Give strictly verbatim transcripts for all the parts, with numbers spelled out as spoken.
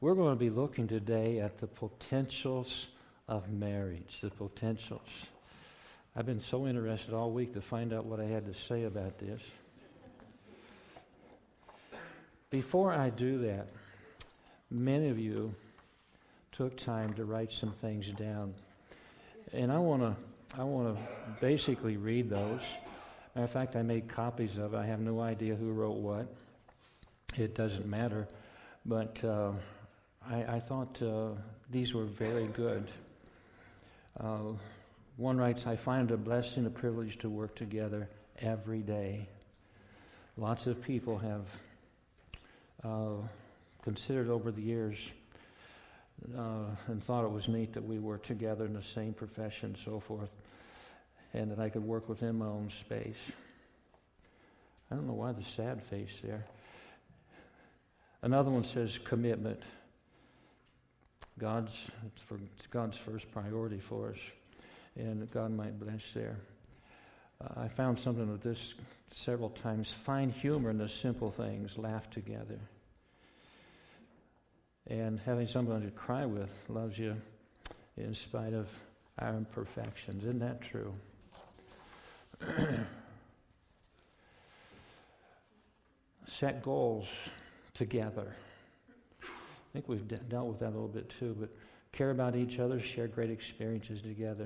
We're going to be looking today at the potentials of marriage, the potentials. I've been so interested all week to find out what I had to say about this. Before I do that, many of you took time to write some things down. And I want to I want to basically read those. Matter of fact, I made copies of it. I have no idea who wrote what. It doesn't matter. But uh, I, I thought uh, these were very good. Uh, one writes, I find it a blessing, a privilege to work together every day. Lots of people have uh, considered over the years uh, and thought it was neat that we were together in the same profession and so forth, and that I could work within my own space. I don't know why the sad face there. Another one says commitment. God's it's for it's God's first priority for us, and God might bless there. Uh, I found something with this several times. Find humor in the simple things. Laugh together. And having someone to cry with loves you in spite of our imperfections. Isn't that true? Set goals together. I think we've de- dealt with that a little bit too, but care about each other, share great experiences together.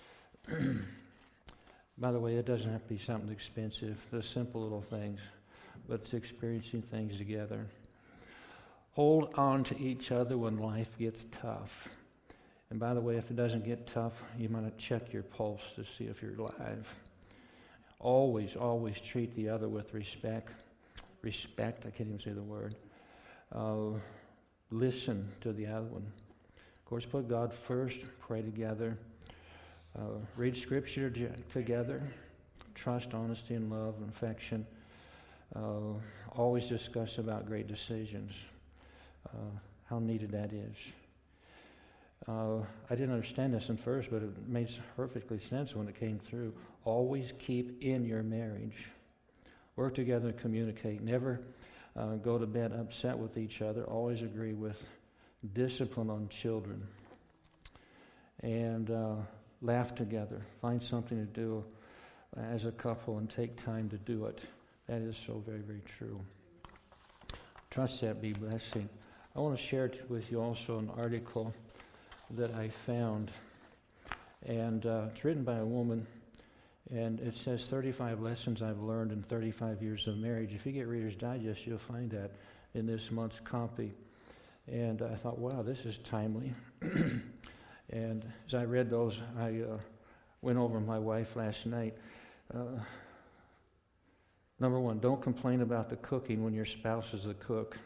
By the way, it doesn't have to be something expensive, the simple little things, but it's experiencing things together. Hold on to each other when life gets tough. And by the way, if it doesn't get tough, you might check your pulse to see if you're alive. Always, always treat the other with respect. Respect, I can't even say the word. Uh, listen to the other one. Of course, put God first, pray together. Uh, read Scripture together. Trust, honesty, and love and affection. Uh, always discuss about great decisions. Uh, how needed that is. Uh, I didn't understand this at first, but it made perfectly sense when it came through. Always keep in your marriage. Work together and communicate. Never uh, go to bed upset with each other. Always agree with discipline on children. And uh, laugh together. Find something to do as a couple and take time to do it. That is so very, very true. Trust that be blessing. I want to share with you also an article that I found, and uh, it's written by a woman, and it says thirty-five lessons I've learned in thirty-five years of marriage. If you get Reader's Digest, you'll find that in this month's copy. And I thought, wow, this is timely. And as I read those, I uh, went over with my wife last night. Uh, number one, don't complain about the cooking when your spouse is the cook.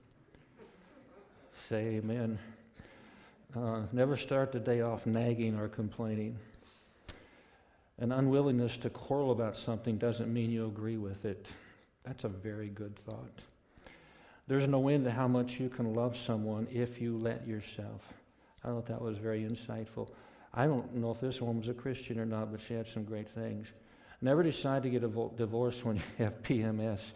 Say amen. Uh, never start the day off nagging or complaining. An unwillingness to quarrel about something doesn't mean you agree with it. That's a very good thought. There's no end to how much you can love someone if you let yourself. I thought that was very insightful. I don't know if this woman was a Christian or not, but she had some great things. Never decide to get a vo- divorce when you have P M S.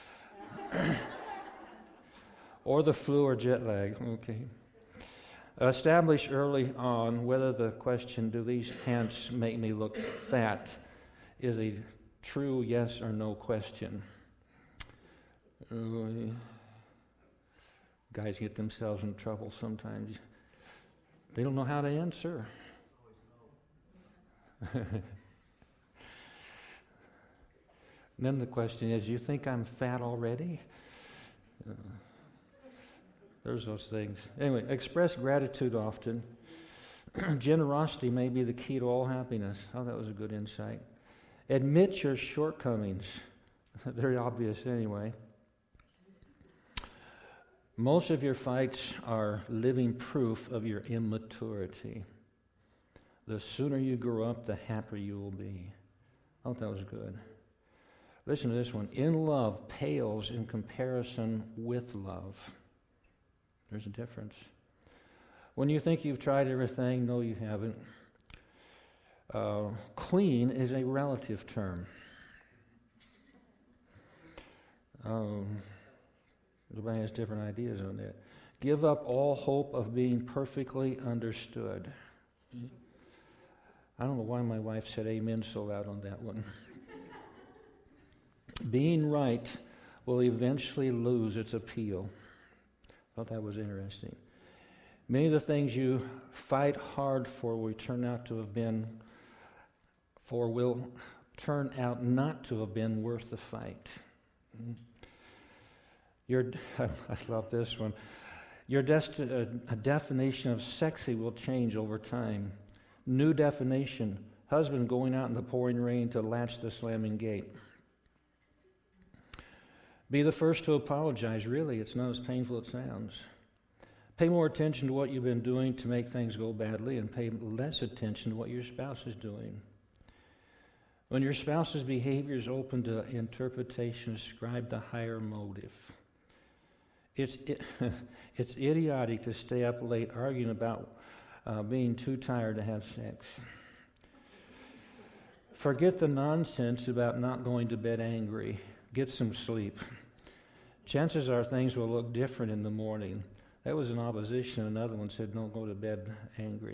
Or the flu or jet lag. Okay. Establish early on whether the question, do these pants make me look fat, is a true yes or no question. Uh, guys get themselves in trouble sometimes. They don't know how to answer. And then the question is, you think I'm fat already? Uh, There's those things. Anyway, express gratitude often. Generosity may be the key to all happiness. Oh, that was a good insight. Admit your shortcomings. Very obvious anyway. Most of your fights are living proof of your immaturity. The sooner you grow up, the happier you will be. Oh, that was good. Listen to this one. In love pales in comparison with love. There's a difference. When you think you've tried everything, no, you haven't. Uh, clean is a relative term. Um, everybody has different ideas on that. Give up all hope of being perfectly understood. I don't know why my wife said amen so loud on that one. Being right will eventually lose its appeal. I thought that was interesting. Many of the things you fight hard for will turn out to have been, for will turn out not to have been worth the fight. Your, I love this one. Your desti- uh, a definition of sexy will change over time. New definition: husband going out in the pouring rain to latch the slamming gate. Be the first to apologize. Really, it's not as painful as it sounds. Pay more attention to what you've been doing to make things go badly, and pay less attention to what your spouse is doing. When your spouse's behavior is open to interpretation, ascribe the higher motive. It's it, it's idiotic to stay up late arguing about uh, being too tired to have sex. Forget the nonsense about not going to bed angry. Get some sleep. Chances are things will look different in the morning. That was in opposition. Another one said, don't go to bed angry.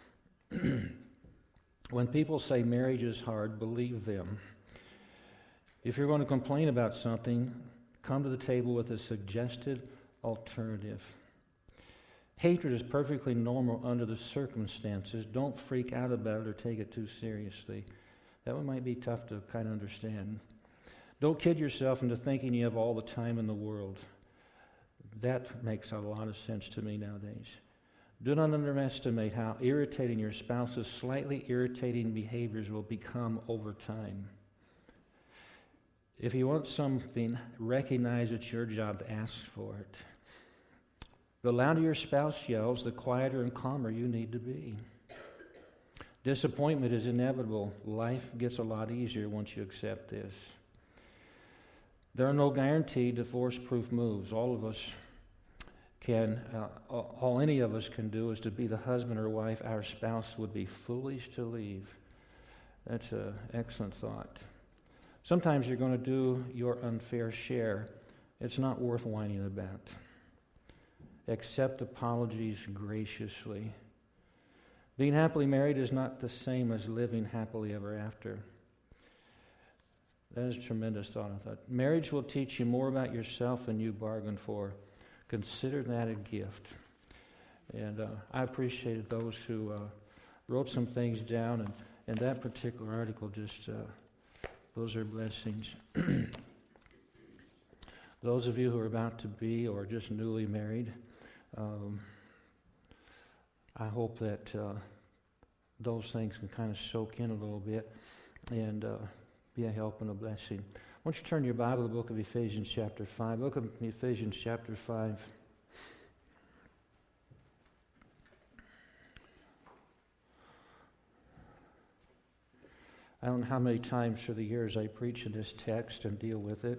When people say marriage is hard, believe them. If you're going to complain about something, come to the table with a suggested alternative. Hatred is perfectly normal under the circumstances. Don't freak out about it or take it too seriously. That one might be tough to kind of understand. Don't kid yourself into thinking you have all the time in the world. That makes a lot of sense to me nowadays. Do not underestimate how irritating your spouse's slightly irritating behaviors will become over time. If you want something, recognize it's your job to ask for it. The louder your spouse yells, the quieter and calmer you need to be. Disappointment is inevitable. Life gets a lot easier once you accept this. There are no guaranteed divorce-proof moves. All of us can, uh, all any of us can do is to be the husband or wife our spouse would be foolish to leave. That's an excellent thought. Sometimes you're going to do your unfair share. It's not worth whining about. Accept apologies graciously. Being happily married is not the same as living happily ever after. That is a tremendous thought, I thought. Marriage will teach you more about yourself than you bargained for. Consider that a gift. And uh, I appreciated those who uh, wrote some things down, and, and that particular article just, uh, those are blessings. Those of you who are about to be or just newly married, um, I hope that uh, those things can kind of soak in a little bit and uh, be a help and a blessing. Why don't you turn your Bible to the book of Ephesians chapter five. Look at Ephesians chapter five. I don't know how many times through the years I preach in this text and deal with it.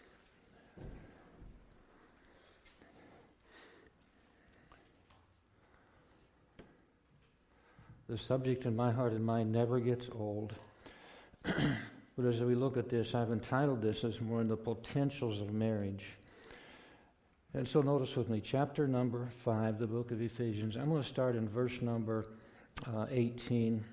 The subject in my heart and mind never gets old. But as we look at this, I've entitled this as more in the potentials of marriage. And so notice with me, chapter number five, the book of Ephesians. I'm going to start in verse number uh, eighteen.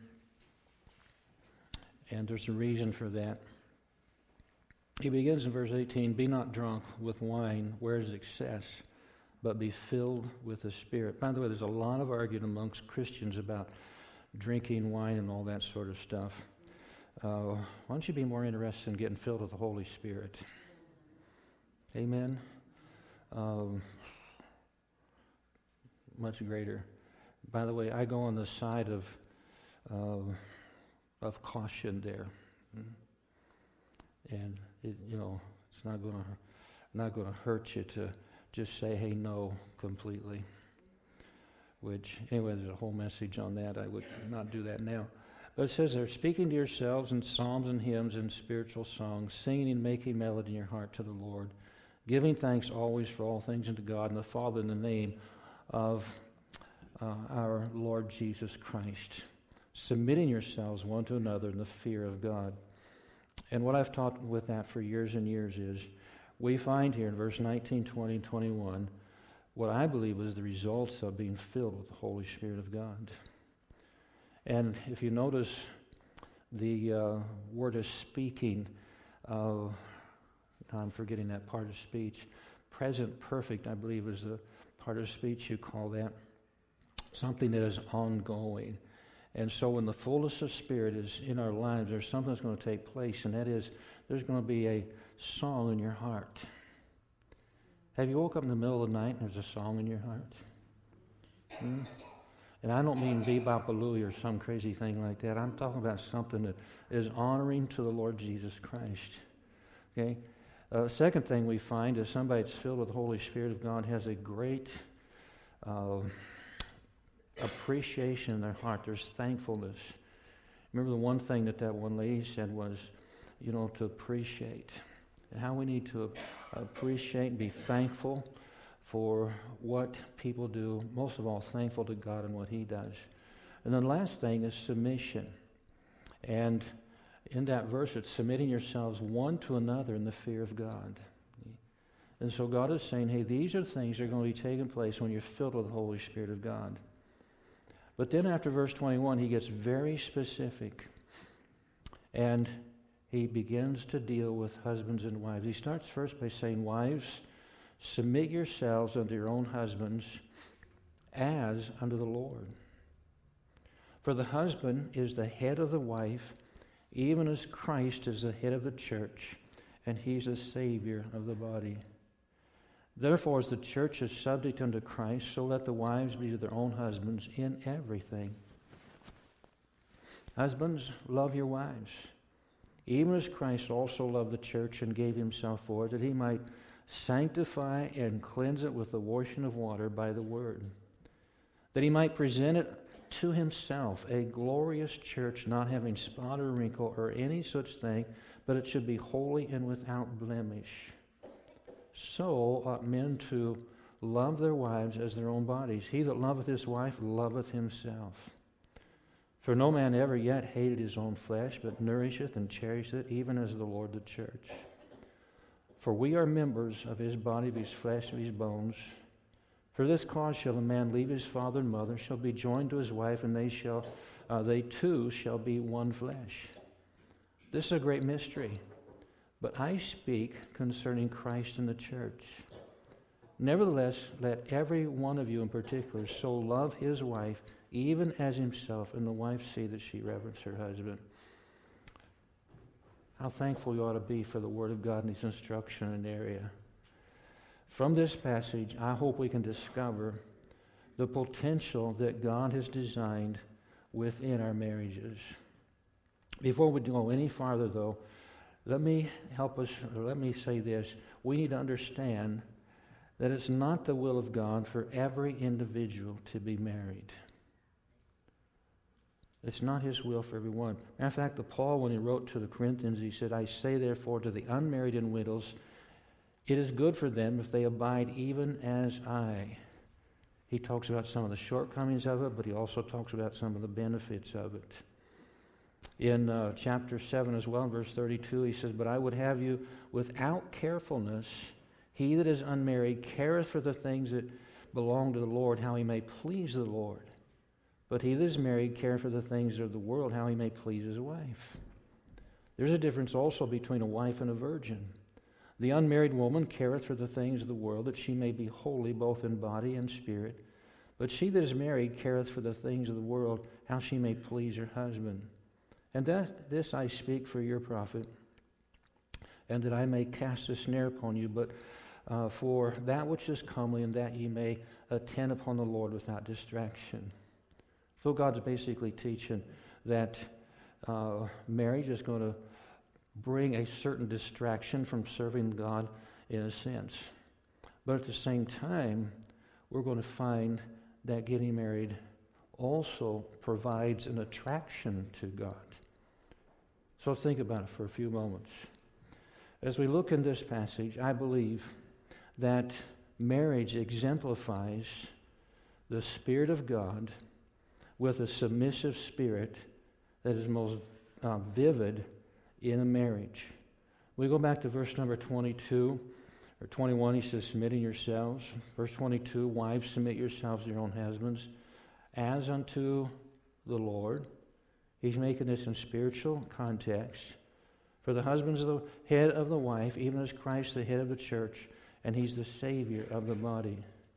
And there's a reason for that. He begins in verse eighteen, be not drunk with wine, where is excess, but be filled with the Spirit. By the way, there's a lot of argument amongst Christians about drinking wine and all that sort of stuff. Uh, why don't you be more interested in getting filled with the Holy Spirit? Amen? Um, much greater. By the way, I go on the side of uh, of caution there, and it, you know it's not going to not going to hurt you to just say, "Hey, no," completely. Which, anyway, there's a whole message on that. I would not do that now. But it says there, speaking to yourselves in psalms and hymns and spiritual songs, singing and making melody in your heart to the Lord, giving thanks always for all things unto God and the Father in the name of uh, our Lord Jesus Christ, submitting yourselves one to another in the fear of God. And what I've taught with that for years and years is, we find here in verse nineteen, twenty, and twenty-one, what I believe was the results of being filled with the Holy Spirit of God. And if you notice, the uh, word of speaking, uh, I'm forgetting that part of speech, present perfect, I believe, is the part of speech you call that, something that is ongoing. And so when the fullness of Spirit is in our lives, there's something that's going to take place, and that is there's going to be a song in your heart. Have you woke up in the middle of the night and there's a song in your heart? Hmm? And I don't mean bebop-a-looey or some crazy thing like that. I'm talking about something that is honoring to the Lord Jesus Christ. Okay? Uh, the second thing we find is somebody that's filled with the Holy Spirit of God has a great uh, appreciation in their heart. There's thankfulness. Remember the one thing that that one lady said was, you know, to appreciate. And how we need to appreciate and be thankful for what people do, most of all thankful to God and what He does. And then the last thing is submission. And in that verse, it's submitting yourselves one to another in the fear of God. And so God is saying, hey, these are things that are going to be taking place when you're filled with the Holy Spirit of God. But then after verse twenty-one, He gets very specific. And He begins to deal with husbands and wives. He starts first by saying, wives, submit yourselves unto your own husbands as unto the Lord. For the husband is the head of the wife, even as Christ is the head of the church, and He's the Savior of the body. Therefore, as the church is subject unto Christ, so let the wives be to their own husbands in everything. Husbands, love your wives, even as Christ also loved the church and gave Himself for it, that He might sanctify and cleanse it with the washing of water by the word, that He might present it to Himself a glorious church, not having spot or wrinkle or any such thing, but it should be holy and without blemish. So ought men to love their wives as their own bodies. He that loveth his wife loveth himself. For no man ever yet hated his own flesh, but nourisheth and cherisheth it, even as the Lord the church. For we are members of His body, of His flesh, of His bones. For this cause shall a man leave his father and mother, shall be joined to his wife, and they shall, uh, they two shall be one flesh. This is a great mystery, but I speak concerning Christ and the church. Nevertheless, let every one of you in particular so love his wife, even as himself, and the wife see that she reverence her husband. How thankful you ought to be for the Word of God and His instruction in the area. From this passage, I hope we can discover the potential that God has designed within our marriages. Before we go any farther, though, let me help us, or let me say this. We need to understand that it's not the will of God for every individual to be married. It's not His will for everyone. Matter of fact, the Paul, when he wrote to the Corinthians, he said, I say therefore to the unmarried and widows, it is good for them if they abide even as I. He talks about some of the shortcomings of it, but he also talks about some of the benefits of it. In uh, chapter seven as well, verse thirty-two, he says, but I would have you without carefulness, he that is unmarried careth for the things that belong to the Lord, how he may please the Lord. But he that is married careth for the things of the world, how he may please his wife. There's a difference also between a wife and a virgin. The unmarried woman careth for the things of the world, that she may be holy both in body and spirit. But she that is married careth for the things of the world, how she may please her husband. And that this I speak for your profit, and that I may cast a snare upon you, but uh, for that which is comely, and that ye may attend upon the Lord without distraction. So God's basically teaching that uh, marriage is going to bring a certain distraction from serving God in a sense. But at the same time, we're going to find that getting married also provides an attraction to God. So think about it for a few moments. As we look in this passage, I believe that marriage exemplifies the Spirit of God with a submissive spirit that is most uh, vivid in a marriage. We go back to verse number twenty-two. Or twenty-one, he says, submitting yourselves. Verse twenty-two, wives, submit yourselves to your own husbands, as unto the Lord. He's making this in spiritual context. For the husband is the head of the wife, even as Christ the head of the church, and he's the Savior of the body.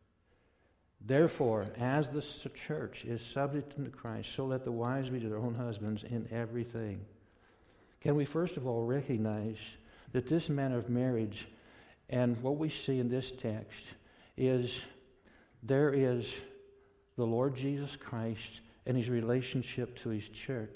Therefore, as the church is subject to Christ, so let the wives be to their own husbands in everything. Can we first of all recognize that this manner of marriage, and what we see in this text, is there is the Lord Jesus Christ and his relationship to his church.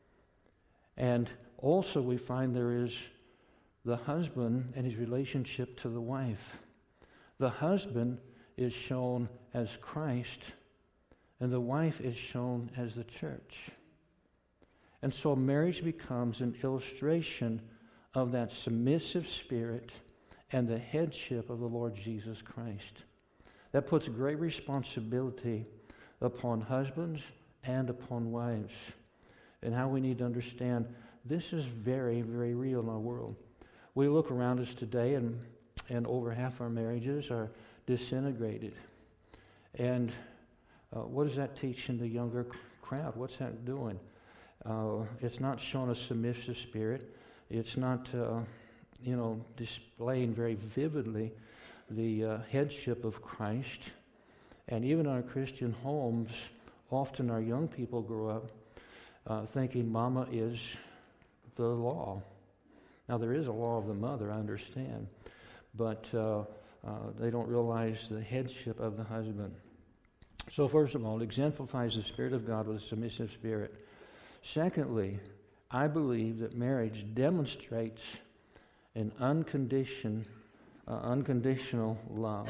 And also we find there is the husband and his relationship to the wife. The husband is shown as Christ, and the wife is shown as the church. And so marriage becomes an illustration of that submissive spirit and the headship of the Lord Jesus Christ. That puts great responsibility upon husbands and upon wives, and how we need to understand this is very, very real in our world. We look around us today, and and over half our marriages are disintegrated. And uh, what is that teaching the younger c- crowd? What's that doing? Uh, it's not showing a submissive spirit. It's not, uh, you know, displaying very vividly the uh, headship of Christ. And even in our Christian homes, often our young people grow up uh, thinking mama is the law. Now, there is a law of the mother, I understand, but uh, uh, they don't realize the headship of the husband. So first of all, it exemplifies the Spirit of God with a submissive spirit. Secondly, I believe that marriage demonstrates an unconditioned, uh, unconditional love.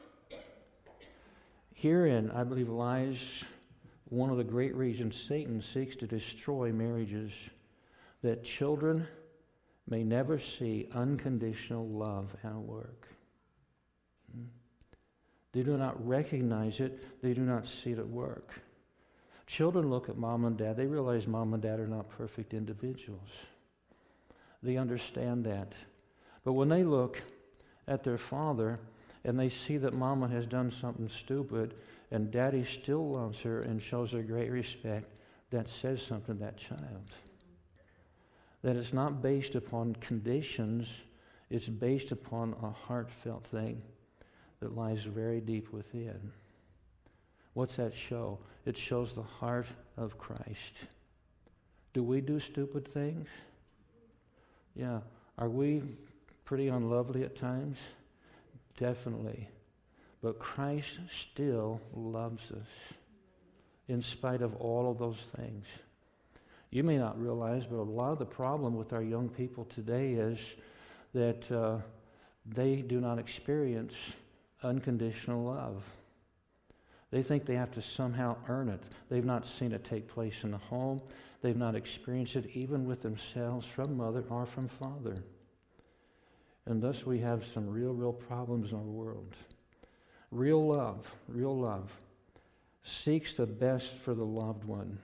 Herein, I believe, lies one of the great reasons Satan seeks to destroy marriages, that children may never see unconditional love at work. Hmm? They do not recognize it. They do not see it at work. Children look at mom and dad. They realize mom and dad are not perfect individuals. They understand that. But when they look at their father and they see that mama has done something stupid and daddy still loves her and shows her great respect, that says something to that child. That it's not based upon conditions, it's based upon a heartfelt thing that lies very deep within. What's that show? It shows the heart of Christ. Do we do stupid things? Yeah. Are we pretty unlovely at times? Definitely. But Christ still loves us in spite of all of those things. You may not realize, but a lot of the problem with our young people today is that uh, they do not experience unconditional love. They think they have to somehow earn it. They've not seen it take place in the home. They've not experienced it even with themselves from mother or from father. And thus we have some real, real problems in our world. Real love, real love seeks the best for the loved one.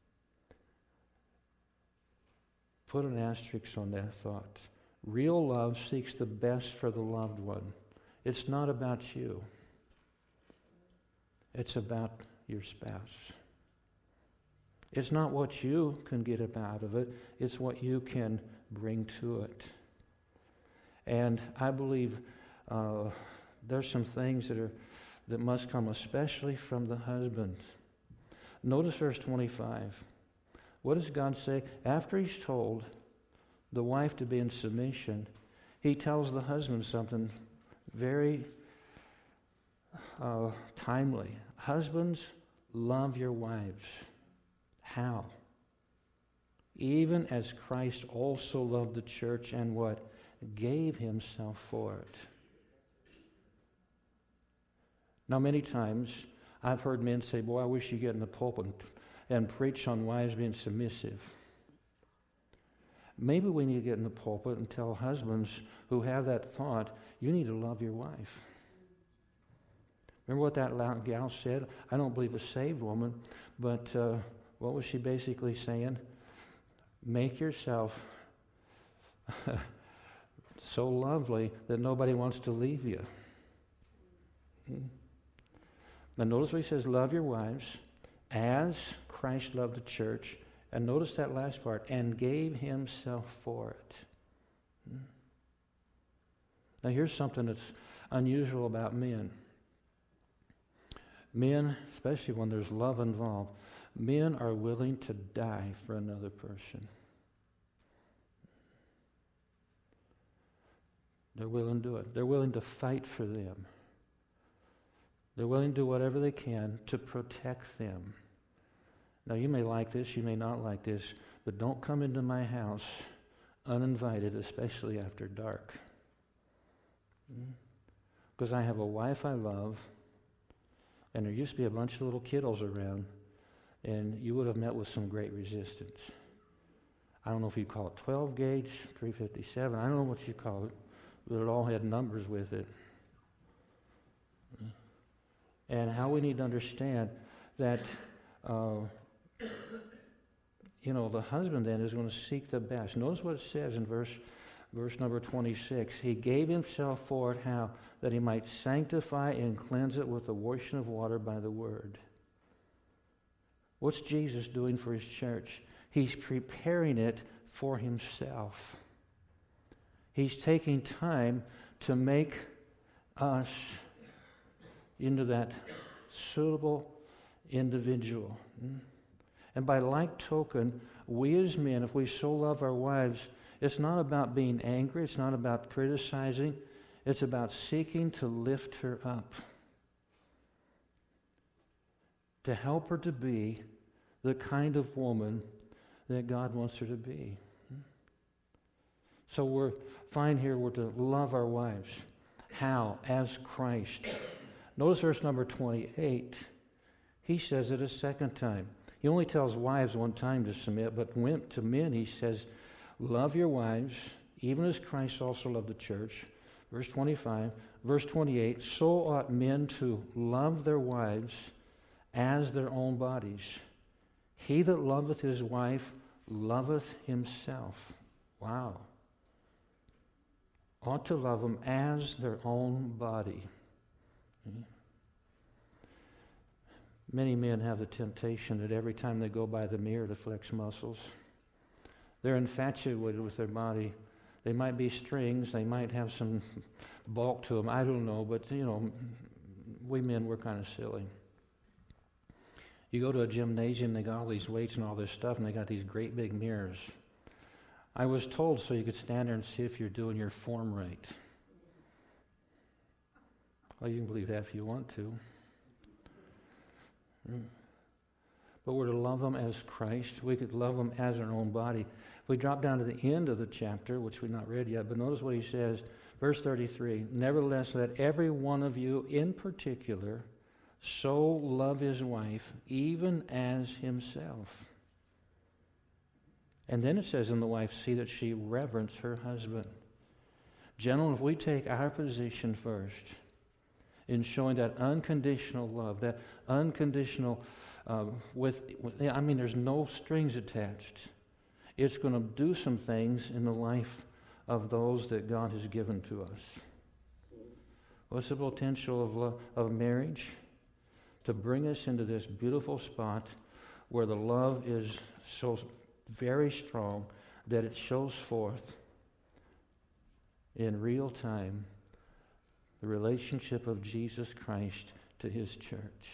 Put an asterisk on that thought. Real love seeks the best for the loved one. It's not about you. It's about your spouse. It's not what you can get out of it. It's what you can bring to it. And I believe uh, there's some things that are that must come especially from the husband. Notice verse twenty-five. What does God say? After he's told the wife to be in submission, he tells the husband something very uh, timely. Husbands, love your wives. How? Even as Christ also loved the church and what? Gave himself for it. Now, many times I've heard men say, boy, I wish you'd get in the pulpit and preach on wives being submissive. Maybe we need to get in the pulpit and tell husbands who have that thought, you need to love your wife. Remember what that gal said? I don't believe a saved woman, but uh, what was she basically saying? Make yourself so lovely that nobody wants to leave you. Hmm? Now notice what he says, love your wives as Christ loved the church. And notice that last part, and gave himself for it. Hmm? Now here's something that's unusual about men. Men, especially when there's love involved, men are willing to die for another person. They're willing to do it. They're willing to fight for them. They're willing to do whatever they can to protect them. Now, you may like this, you may not like this, but don't come into my house uninvited, especially after dark. Because I have a wife I love, and there used to be a bunch of little kiddos around, and you would have met with some great resistance. I don't know if you call it twelve gauge, three fifty-seven, I don't know what you call it, but it all had numbers with it. And how we need to understand that, uh, you know, the husband then is going to seek the best. Notice what it says in verse verse number twenty-six. He gave himself for it, how? That he might sanctify and cleanse it with the washing of water by the word. What's Jesus doing for his church? He's preparing it for himself. He's taking time to make us into that suitable individual. And by like token, we as men, if we so love our wives, it's not about being angry, it's not about criticizing, it's about seeking to lift her up, to help her to be the kind of woman that God wants her to be. So we're fine here, we're to love our wives. How? As Christ. Notice verse number twenty-eight. He says it a second time. He only tells wives one time to submit, but to men he says, love your wives, even as Christ also loved the church. Verse twenty-five. Verse twenty-eight, so ought men to love their wives as their own bodies. He that loveth his wife loveth himself. Wow. Ought to love them as their own body. Many men have the temptation that every time they go by the mirror to flex muscles. They're infatuated with their body. They might be strings. They might have some bulk to them. I don't know, but, you know, we men, we're kind of silly. You go to a gymnasium, they got all these weights and all this stuff, and they got these great big mirrors. I was told so you could stand there and see if you're doing your form right. Well, you can believe that if you want to. But we're to love them as Christ. We could love them as our own body. If we drop down to the end of the chapter, which we've not read yet, but notice what he says, verse thirty-three, nevertheless, let every one of you in particular so love his wife, even as himself. And then it says in the wife, see that she reverence her husband. Gentlemen, if we take our position first in showing that unconditional love, that unconditional, uh, with, with, I mean, there's no strings attached. It's going to do some things in the life of those that God has given to us. What's the potential of love, of marriage? To bring us into this beautiful spot where the love is so very strong that it shows forth in real time the relationship of Jesus Christ to his church.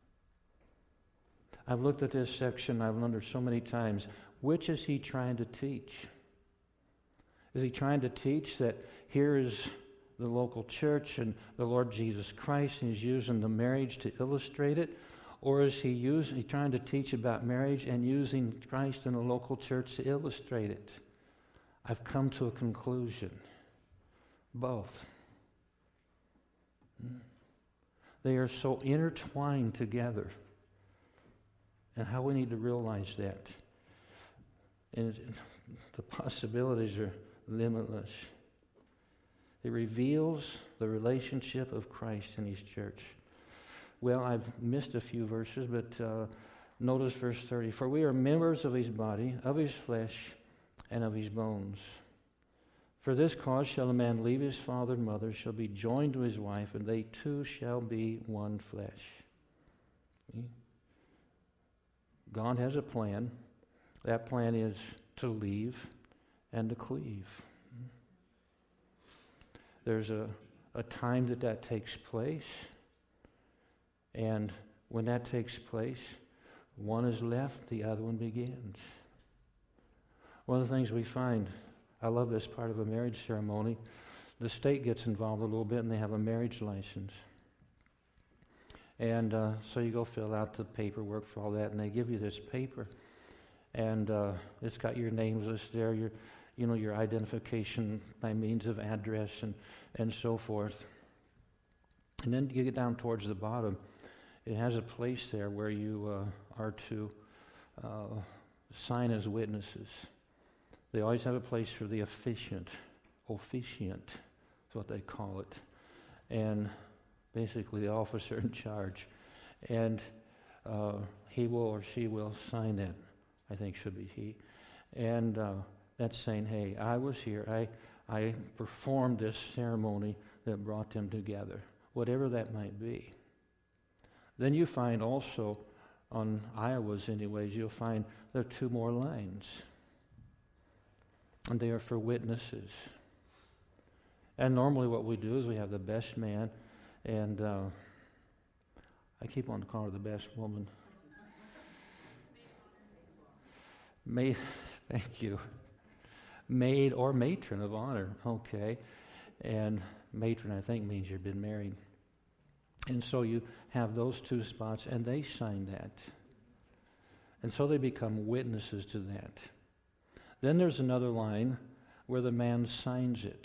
I've looked at this section, I've wondered so many times, which is he trying to teach? Is he trying to teach that here is the local church and the Lord Jesus Christ, and he's using the marriage to illustrate it? Or is he using, he trying to teach about marriage and using Christ in the local church to illustrate it? I've come to a conclusion. Both. They are so intertwined together. And how we need to realize that. And the possibilities are limitless. It reveals the relationship of Christ in his church. Well, I've missed a few verses, but uh, notice verse thirty. For we are members of his body, of his flesh, and of his bones. For this cause shall a man leave his father and mother, shall be joined to his wife, and they two shall be one flesh. See? God has a plan. That plan is to leave and to cleave. There's a, a time that that takes place, and when that takes place, one is left, the other one begins. One of the things we find, I love this part of a marriage ceremony, the state gets involved a little bit and they have a marriage license. And uh, so you go fill out the paperwork for all that, and they give you this paper. And uh, it's got your names listed there, your, you know, your identification by means of address and, and so forth. And then you get down towards the bottom, it has a place there where you uh, are to uh, sign as witnesses. They always have a place for the officiant. Officiant is what they call it. And basically the officer in charge. And uh, he will or she will sign that. I think should be he. And uh, that's saying, hey, I was here. I, I performed this ceremony that brought them together. Whatever that might be. Then you find also, on Iowa's anyways, you'll find there are two more lines. And they are for witnesses. And normally what we do is we have the best man, and uh, I keep on calling her the best woman. Maid, thank you. Maid or matron of honor, okay. And matron, I think, means you've been married. And so you have those two spots, and they sign that. And so they become witnesses to that. Then there's another line where the man signs it.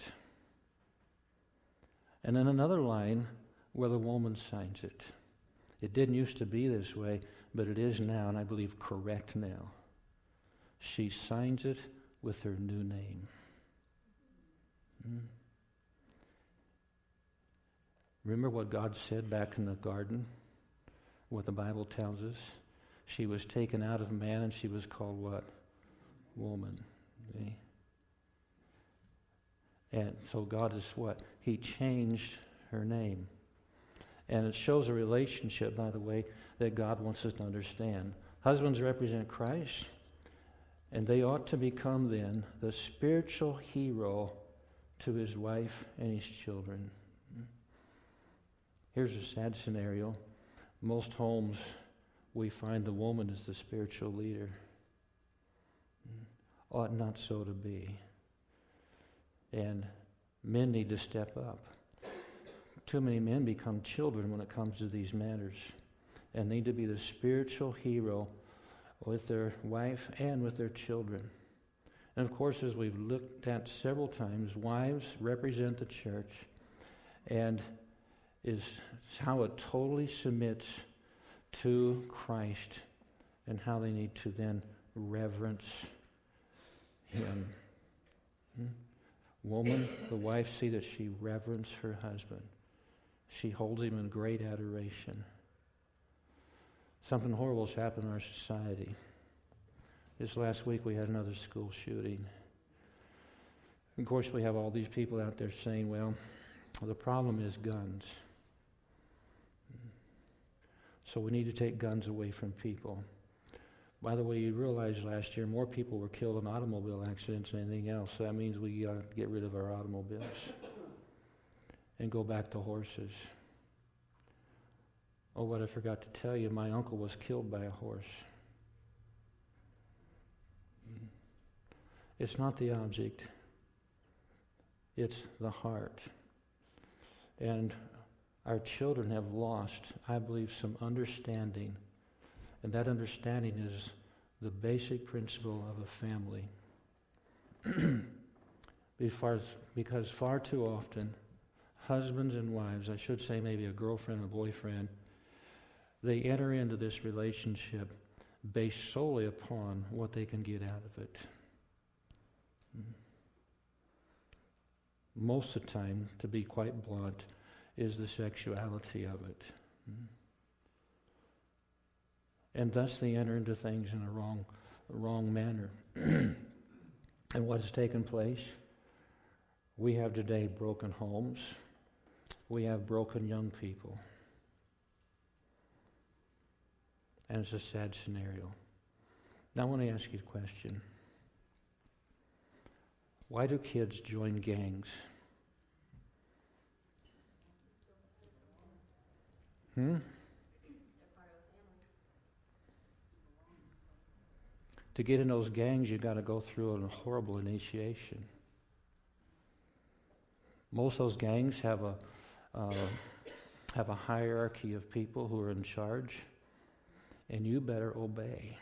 And then another line where the woman signs it. It didn't used to be this way, but it is now, and I believe correct now. She signs it with her new name. Hmm. Remember what God said back in the garden? What the Bible tells us? She was taken out of man and she was called what? Woman. See? And so God is what? He changed her name. And it shows a relationship, by the way, that God wants us to understand. Husbands represent Christ, and they ought to become then the spiritual hero to his wife and his children. Here's a sad scenario. Most homes, we find the woman is the spiritual leader. Ought not so to be. And men need to step up. Too many men become children when it comes to these matters, and need to be the spiritual hero with their wife and with their children. And of course, as we've looked at several times, wives represent the church, and is how it totally submits to Christ, and how they need to then reverence him. Hmm? Woman, the wife, see that she reverences her husband. She holds him in great adoration. Something horrible has happened in our society. This last week we had another school shooting. Of course, we have all these people out there saying, well, the problem is guns. So we need to take guns away from people. By the way, you realize last year more people were killed in automobile accidents than anything else. So that means we got to get rid of our automobiles and go back to horses. Oh, what I forgot to tell you, my uncle was killed by a horse. It's not the object. It's the heart. And our children have lost, I believe, some understanding. And that understanding is the basic principle of a family. because, because far too often, husbands and wives, I should say maybe a girlfriend and a boyfriend, they enter into this relationship based solely upon what they can get out of it. Most of the time, to be quite blunt, is the sexuality of it. And thus they enter into things in a wrong, wrong manner. And what has taken place? We have today broken homes. We have broken young people. And it's a sad scenario. Now I want to ask you a question. Why do kids join gangs? Hmm? To get in those gangs, you've got to go through a horrible initiation. Most of those gangs have a uh, have a hierarchy of people who are in charge, and you better obey.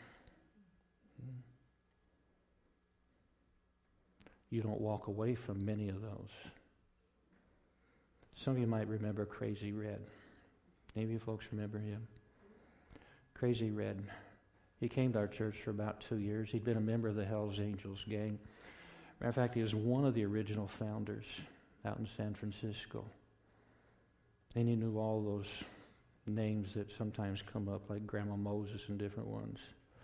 You don't walk away from many of those. Some of you might remember Crazy Red. Any of you folks remember him? Crazy Red. He came to our church for about two years. He'd been a member of the Hells Angels gang. Matter of fact, he was one of the original founders out in San Francisco. And he knew all those names that sometimes come up, like Grandma Moses and different ones.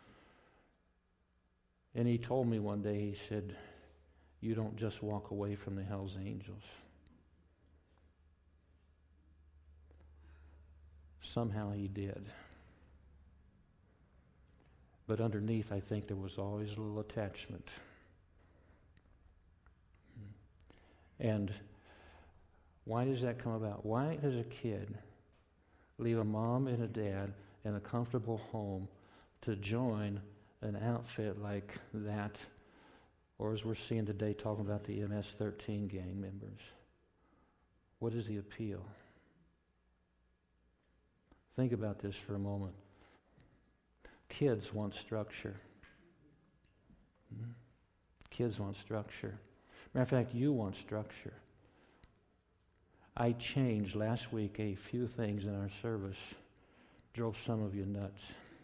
And he told me one day, he said, you don't just walk away from the Hells Angels. Somehow he did. But underneath, I think there was always a little attachment. And why does that come about? Why does a kid leave a mom and a dad in a comfortable home to join an outfit like that, or as we're seeing today, talking about the M S thirteen gang members? What is the appeal? Think about this for a moment. Kids want structure. Kids want structure. Matter of fact, you want structure. I changed last week a few things in our service. Drove some of you nuts.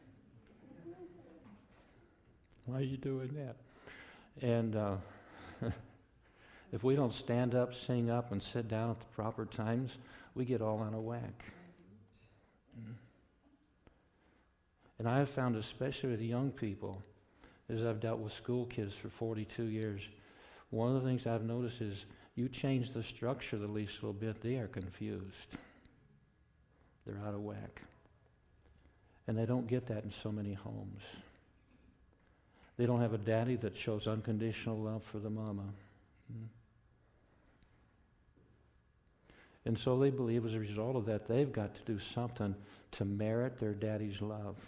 Why are you doing that? And uh, if we don't stand up, sing up, and sit down at the proper times, we get all out of whack. And I have found, especially with young people, as I've dealt with school kids for forty-two years, one of the things I've noticed is you change the structure the least little bit, they are confused. They're out of whack. And they don't get that in so many homes. They don't have a daddy that shows unconditional love for the mama. And so they believe as a result of that, they've got to do something to merit their daddy's love.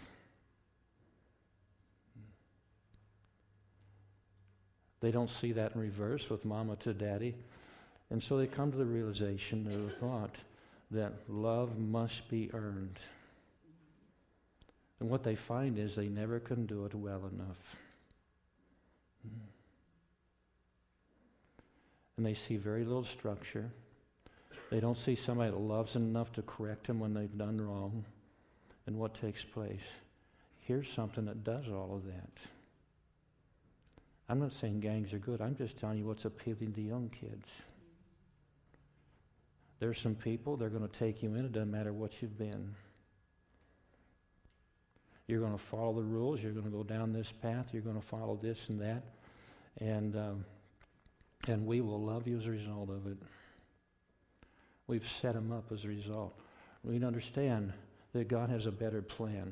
They don't see that in reverse with mama to daddy. And so they come to the realization or the thought that love must be earned. And what they find is they never can do it well enough. And they see very little structure. They don't see somebody that loves them enough to correct them when they've done wrong. And what takes place? Here's something that does all of that. I'm not saying gangs are good. I'm just telling you what's appealing to young kids. There's some people, they're going to take you in. It doesn't matter what you've been. You're going to follow the rules. You're going to go down this path. You're going to follow this and that. And, um, and we will love you as a result of it. We've set them up as a result. We need to understand that God has a better plan.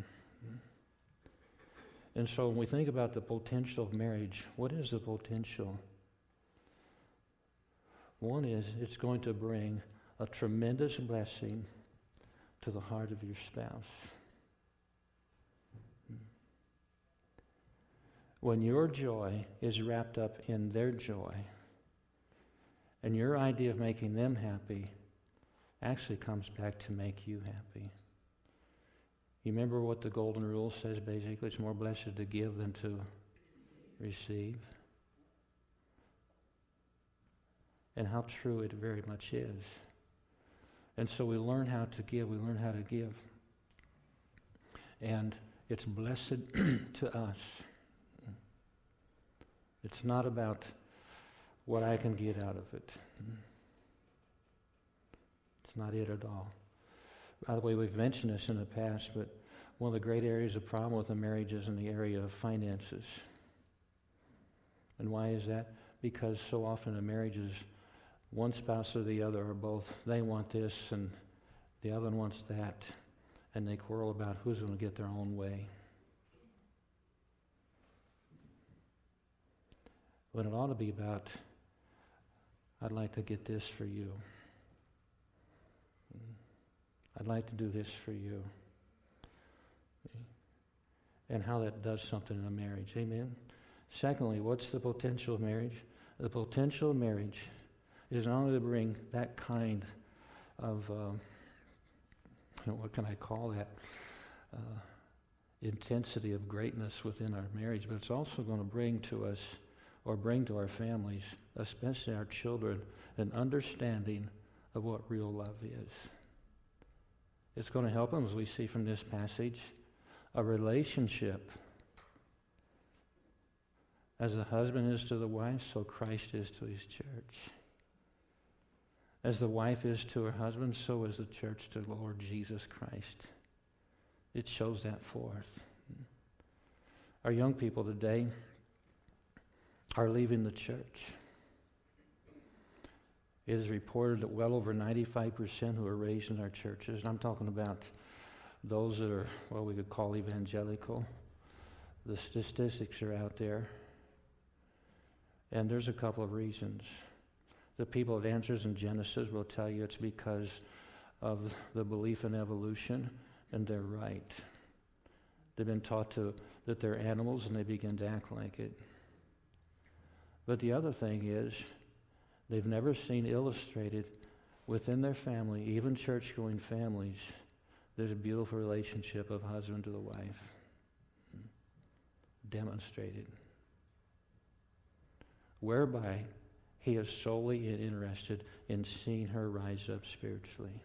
And so when we think about the potential of marriage, what is the potential? One is it's going to bring a tremendous blessing to the heart of your spouse. When your joy is wrapped up in their joy, and your idea of making them happy actually comes back to make you happy. You remember what the golden rule says basically? It's more blessed to give than to receive. And how true it very much is. And so we learn how to give. We learn how to give. And it's blessed to us. It's not about what I can get out of it. It's not it at all. By the way, we've mentioned this in the past, but one of the great areas of problem with a marriage is in the area of finances. And why is that? Because so often in marriages, one spouse or the other, or both, they want this and the other one wants that, and they quarrel about who's going to get their own way. When it ought to be about, I'd like to get this for you. I'd like to do this for you. And how that does something in a marriage. Amen? Secondly, what's the potential of marriage? The potential of marriage is not only to bring that kind of, um, you know, what can I call that? Uh, intensity of greatness within our marriage, but it's also going to bring to us, or bring to our families, especially our children, an understanding of what real love is. It's going to help them, as we see from this passage, a relationship. As the husband is to the wife, so Christ is to his church. As the wife is to her husband, so is the church to the Lord Jesus Christ. It shows that forth. Our young people today are leaving the church. It is reported that well over ninety-five percent who are raised in our churches, and I'm talking about those that are, well, we could call evangelical. The statistics are out there. And there's a couple of reasons. The people that answers in Genesis will tell you it's because of the belief in evolution, and they're right. They've been taught to that they're animals, and they begin to act like it. But the other thing is, they've never seen illustrated within their family, even church-going families, there's a beautiful relationship of husband to the wife. Demonstrated. Whereby he is solely interested in seeing her rise up spiritually.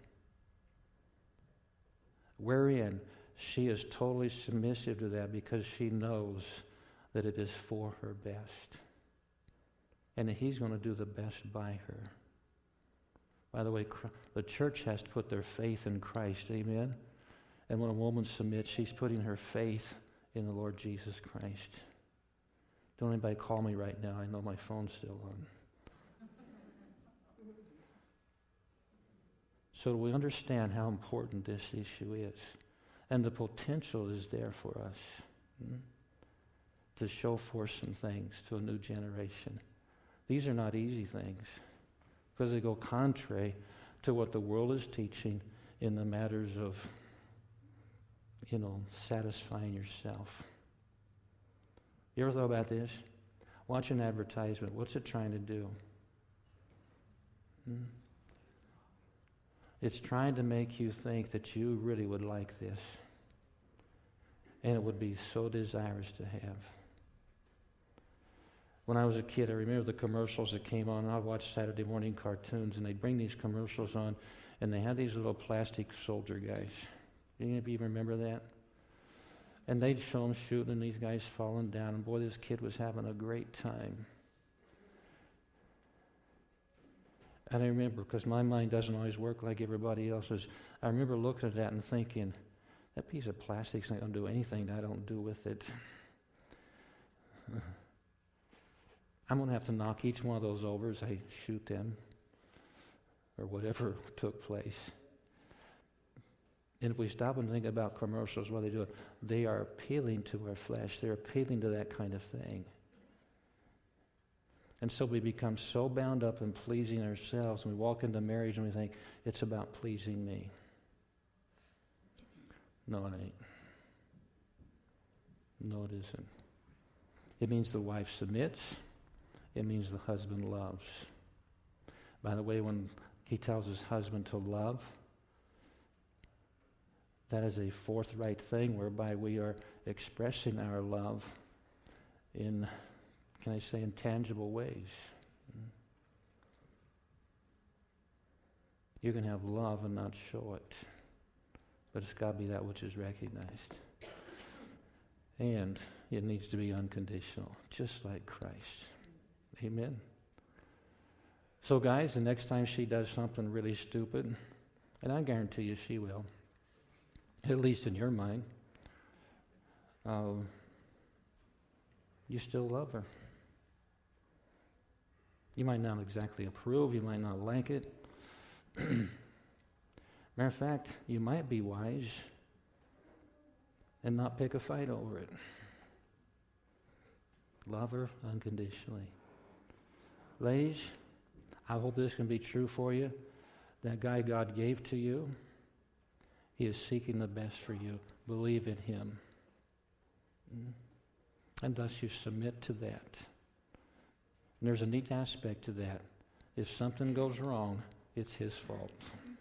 Wherein she is totally submissive to that because she knows that it is for her best. And that he's going to do the best by her. By the way, the church has to put their faith in Christ, amen? And when a woman submits, she's putting her faith in the Lord Jesus Christ. Don't anybody call me right now. I know my phone's still on. So we understand how important this issue is. And the potential is there for us hmm, to show forth some things to a new generation. These are not easy things because they go contrary to what the world is teaching in the matters of, you know, satisfying yourself. You ever thought about this? Watch an advertisement. What's it trying to do? Hmm? It's trying to make you think that you really would like this. And it would be so desirous to have. When I was a kid, I remember the commercials that came on. I watched Saturday morning cartoons, and they'd bring these commercials on, and they had these little plastic soldier guys. Any of you remember that? And they'd show them shooting, and these guys falling down, and boy, this kid was having a great time. And I remember, because my mind doesn't always work like everybody else's, I remember looking at that and thinking, that piece of plastic's not going to do anything that I don't do with it. I'm going to have to knock each one of those over as I shoot them, or whatever took place. And if we stop and think about commercials, what they do, they are appealing to our flesh. They're appealing to that kind of thing. And so we become so bound up in pleasing ourselves, and we walk into marriage and we think, it's about pleasing me. No, it ain't. No, it isn't. It means the wife submits. It means the husband loves. By the way, when he tells his husband to love, that is a forthright thing whereby we are expressing our love in, can I say, in tangible ways. You can have love and not show it, but it's got to be that which is recognized. And it needs to be unconditional, just like Christ. Amen. So guys, the next time she does something really stupid, and I guarantee you she will, at least in your mind, um, you still love her. You might not exactly approve. You might not like it. Matter of fact, you might be wise and not pick a fight over it. Love her unconditionally. Ladies, I hope this can be true for you. That guy God gave to you, he is seeking the best for you. Believe in him. And thus you submit to that. And there's a neat aspect to that. If something goes wrong, it's his fault.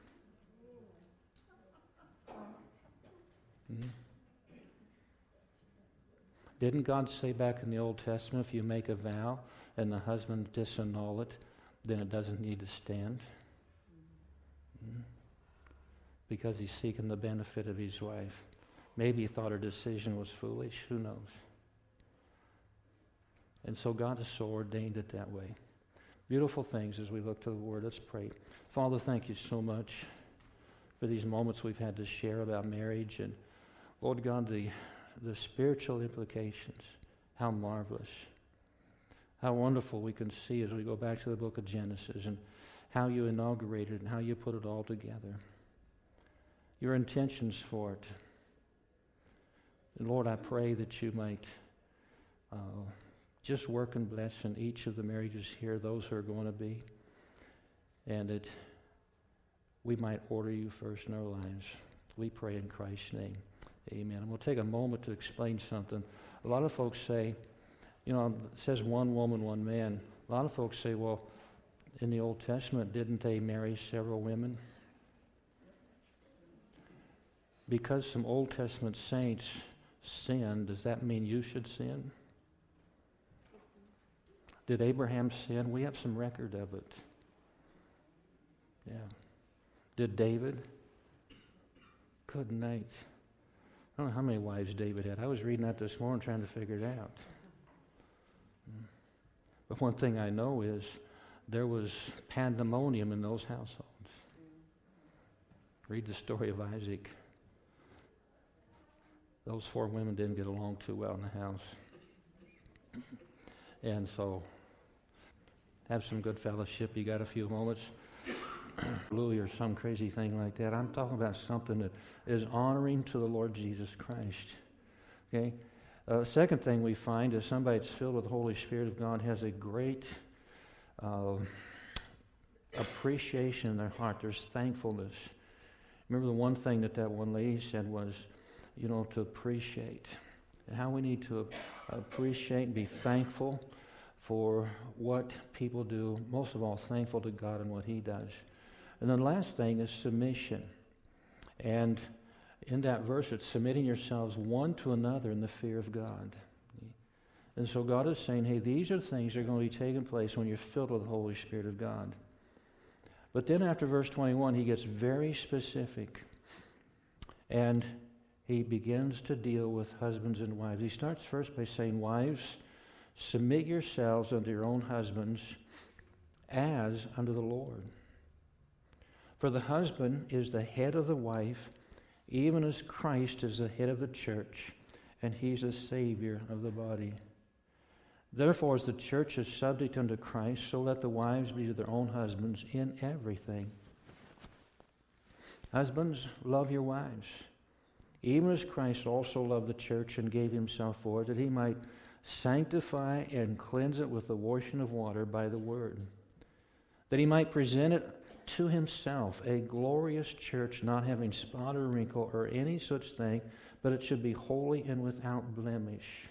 Hmm? Didn't God say back in the Old Testament, if you make a vow and the husband disannul it, then it doesn't need to stand? Hmm? Because he's seeking the benefit of his wife. Maybe he thought her decision was foolish. Who knows? And so God has so ordained it that way. Beautiful things as we look to the Word. Let's pray. Father, thank you so much for these moments we've had to share about marriage. And Lord God, the, the spiritual implications, how marvelous, how wonderful we can see as we go back to the book of Genesis and how you inaugurated and how you put it all together. Your intentions for it. And Lord, I pray that you might uh, just work and bless in each of the marriages here, those who are going to be, and that we might order you first in our lives. We pray in Christ's name. Amen. And we'll take a moment to explain something. A lot of folks say, you know, it says one woman, one man. A lot of folks say, well, in the Old Testament, didn't they marry several women? Because some Old Testament saints sinned, does that mean you should sin? Did Abraham sin? We have some record of it. Yeah. Did David? Good night. I don't know how many wives David had. I was reading that this morning trying to figure it out. But one thing I know is there was pandemonium in those households. Read the story of Isaac. Those four women didn't get along too well in the house. And so, have some good fellowship. You got a few moments. Louis or some crazy thing like that. I'm talking about something that is honoring to the Lord Jesus Christ. Okay? Uh, second thing we find is somebody that's filled with the Holy Spirit of God has a great uh, appreciation in their heart. There's thankfulness. Remember the one thing that that one lady said was, you know, to appreciate. And how we need to appreciate and be thankful for what people do. Most of all, thankful to God and what he does. And then the last thing is submission. And in that verse, it's submitting yourselves one to another in the fear of God. And so God is saying, hey, these are things that are going to be taking place when you're filled with the Holy Spirit of God. But then after verse twenty-one, he gets very specific. And he begins to deal with husbands and wives. He starts first by saying, wives, submit yourselves unto your own husbands as unto the Lord. For the husband is the head of the wife, even as Christ is the head of the church, and he's the Savior of the body. Therefore, as the church is subject unto Christ, so let the wives be to their own husbands in everything. Husbands, love your wives, even as Christ also loved the church and gave himself for it, that he might sanctify and cleanse it with the washing of water by the word, that he might present it to himself a glorious church, not having spot or wrinkle or any such thing, but it should be holy and without blemish.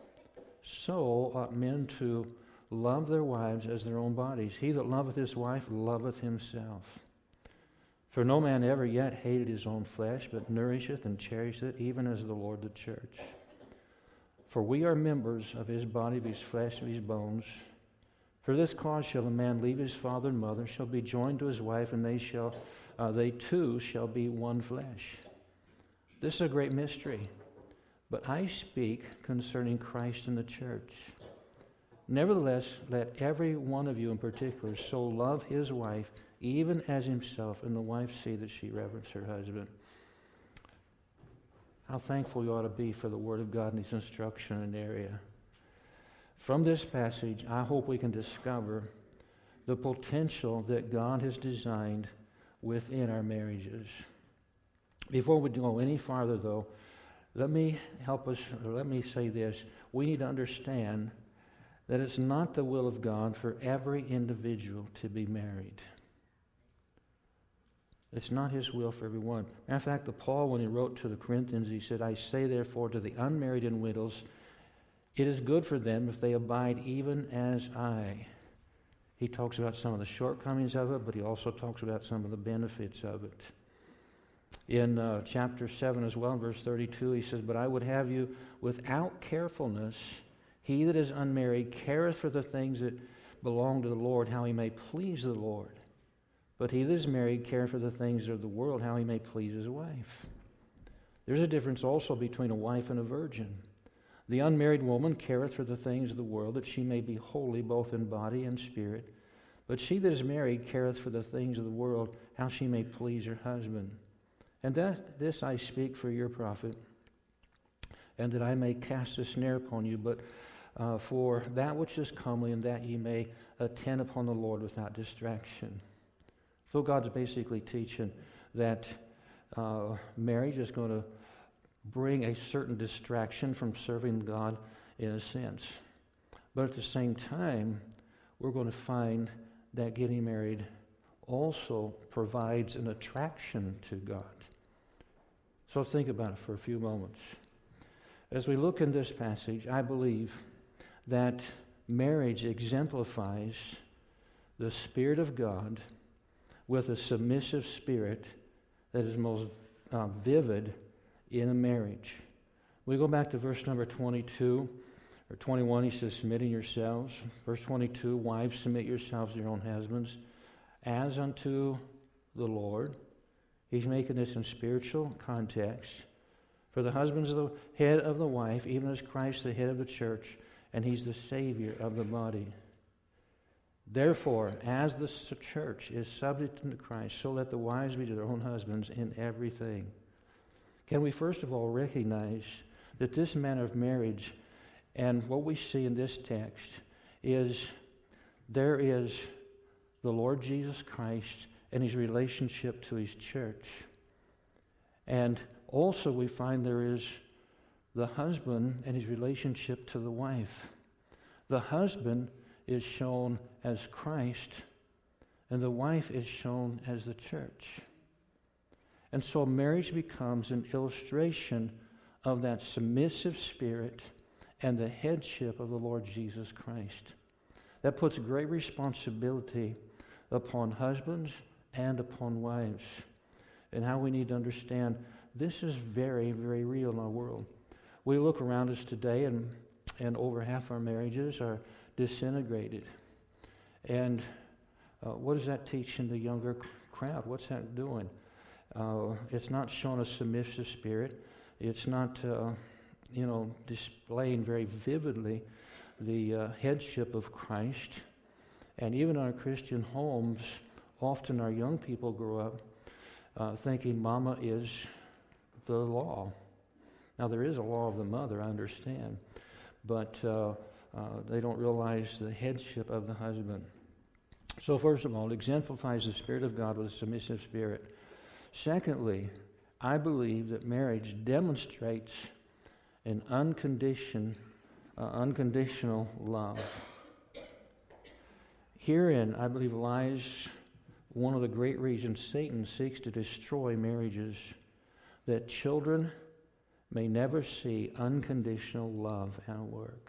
So ought men to love their wives as their own bodies. He that loveth his wife loveth himself. For no man ever yet hated his own flesh, but nourisheth and cherisheth it, even as the Lord the church. For we are members of his body, of his flesh, of his bones. For this cause shall a man leave his father and mother, shall be joined to his wife, and they shall, uh, they two shall be one flesh. This is a great mystery, but I speak concerning Christ and the church. Nevertheless, let every one of you in particular so love his wife, even as himself, and the wife see that she reverence her husband. How thankful you ought to be for the Word of God and His instruction in the area. From this passage, I hope we can discover the potential that God has designed within our marriages. Before we go any farther, though, let me help us, or let me say this. We need to understand that it's not the will of God for every individual to be married. It's not His will for everyone. Matter of fact, the Paul, when he wrote to the Corinthians, he said, I say therefore to the unmarried and widows, it is good for them if they abide even as I. He talks about some of the shortcomings of it, but he also talks about some of the benefits of it. In uh, chapter seven as well, verse thirty-two, he says, but I would have you without carefulness, he that is unmarried careth for the things that belong to the Lord, how he may please the Lord. But he that is married careth for the things of the world, how he may please his wife. There's a difference also between a wife and a virgin. The unmarried woman careth for the things of the world, that she may be holy both in body and spirit. But she that is married careth for the things of the world, how she may please her husband. And that this I speak for your profit, and that I may cast a snare upon you, but uh, for that which is comely, and that ye may attend upon the Lord without distraction. So God's basically teaching that uh, marriage is going to bring a certain distraction from serving God in a sense. But at the same time, we're going to find that getting married also provides an attraction to God. So think about it for a few moments. As we look in this passage, I believe that marriage exemplifies the Spirit of God with a submissive spirit that is most uh, vivid in a marriage. We go back to verse number twenty-two, or twenty-one, he says, submitting yourselves. Verse twenty-two, wives, submit yourselves to your own husbands, as unto the Lord. He's making this in spiritual context. For the husband is the head of the wife, even as Christ the head of the church, and he's the Savior of the body. Therefore, as the church is subject to Christ, so let the wives be to their own husbands in everything. Can we first of all recognize that this manner of marriage, and what we see in this text, is there is the Lord Jesus Christ and his relationship to his church. And also we find there is the husband and his relationship to the wife. The husband is shown as Christ, and the wife is shown as the church. And so marriage becomes an illustration of that submissive spirit and the headship of the Lord Jesus Christ. That puts great responsibility upon husbands and upon wives, and how we need to understand this is very, very real in our world. We look around us today, and, and over half our marriages are disintegrated. And uh, what is that teaching the younger crowd? What's that doing? Uh, it's not showing a submissive spirit. It's not, uh, you know, displaying very vividly the uh, headship of Christ. And even in our Christian homes, often our young people grow up uh, thinking mama is the law. Now, there is a law of the mother, I understand, but uh, uh, they don't realize the headship of the husband. So first of all, it exemplifies the Spirit of God with a submissive spirit. Secondly, I believe that marriage demonstrates an unconditioned, uh, unconditional love. Herein, I believe, lies one of the great reasons Satan seeks to destroy marriages, that children may never see unconditional love at work.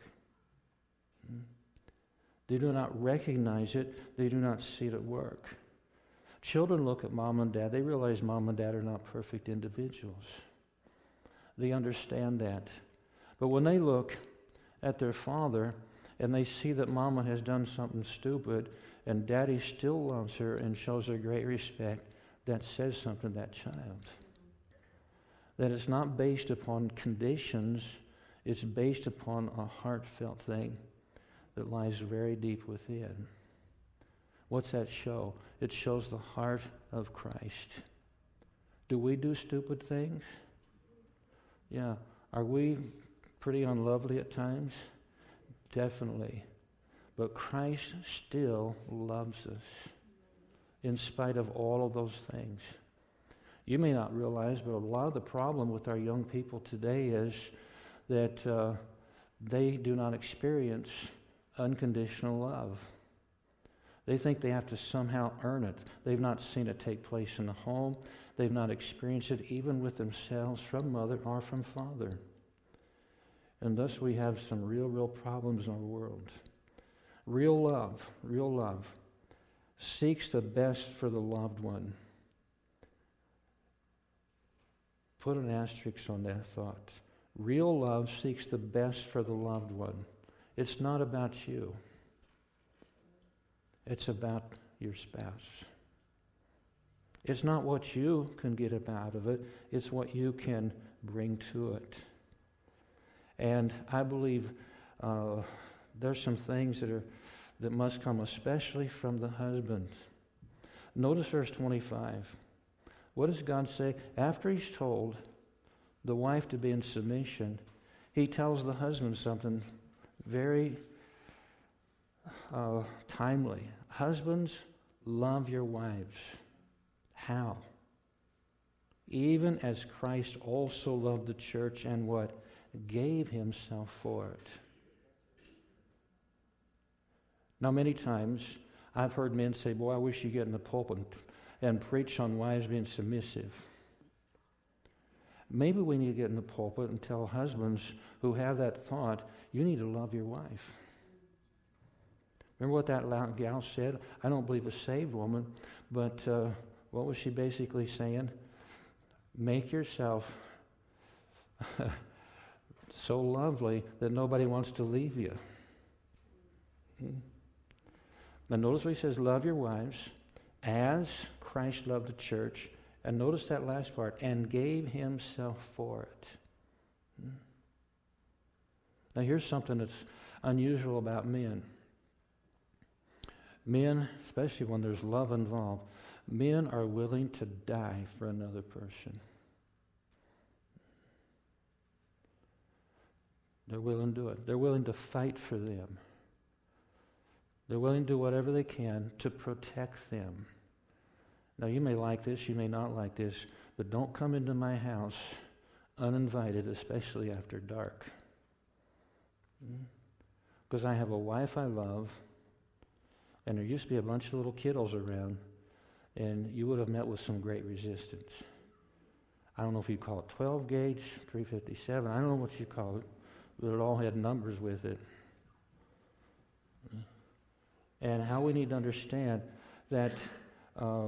They do not recognize it. They do not see it at work. Children look at mom and dad. They realize mom and dad are not perfect individuals. They understand that. But when they look at their father and they see that mama has done something stupid and daddy still loves her and shows her great respect, that says something to that child. That it's not based upon conditions, it's based upon a heartfelt thing that lies very deep within. What's that show? It shows the heart of Christ. Do we do stupid things? Yeah. Are we pretty unlovely at times? Definitely. But Christ still loves us in spite of all of those things. You may not realize, but a lot of the problem with our young people today is that uh, they do not experience unconditional love. They think they have to somehow earn it. They've not seen it take place in the home. They've not experienced it even with themselves from mother or from father. And thus we have some real, real problems in our world. Real love, real love, seeks the best for the loved one. Put an asterisk on that thought. Real love seeks the best for the loved one. It's not about you. It's about your spouse. It's not what you can get out of it. It's what you can bring to it. And I believe uh, there's some things that are that must come especially from the husband. Notice verse twenty-five. What does God say? After he's told the wife to be in submission, he tells the husband something very uh, timely. Husbands, love your wives. How? Even as Christ also loved the church and what? Gave himself for it. Now, many times I've heard men say, boy, I wish you get in the pulpit and, and preach on wives being submissive. Maybe we need to get in the pulpit and tell husbands who have that thought, you need to love your wife. Remember what that loud gal said? I don't believe a saved woman, but uh, what was she basically saying? Make yourself so lovely that nobody wants to leave you. Hmm? Now notice what he says, love your wives as Christ loved the church. And notice that last part, and gave himself for it. Hmm? Now here's something that's unusual about men. Men, especially when there's love involved, men are willing to die for another person. They're willing to do it. They're willing to fight for them. They're willing to do whatever they can to protect them. Now, you may like this, you may not like this, but don't come into my house uninvited, especially after dark. Because I have a wife I love, and there used to be a bunch of little kiddos around, and you would have met with some great resistance. I don't know if you call it twelve gauge, three fifty-seven, I don't know what you call it, but it all had numbers with it. And how we need to understand that, uh,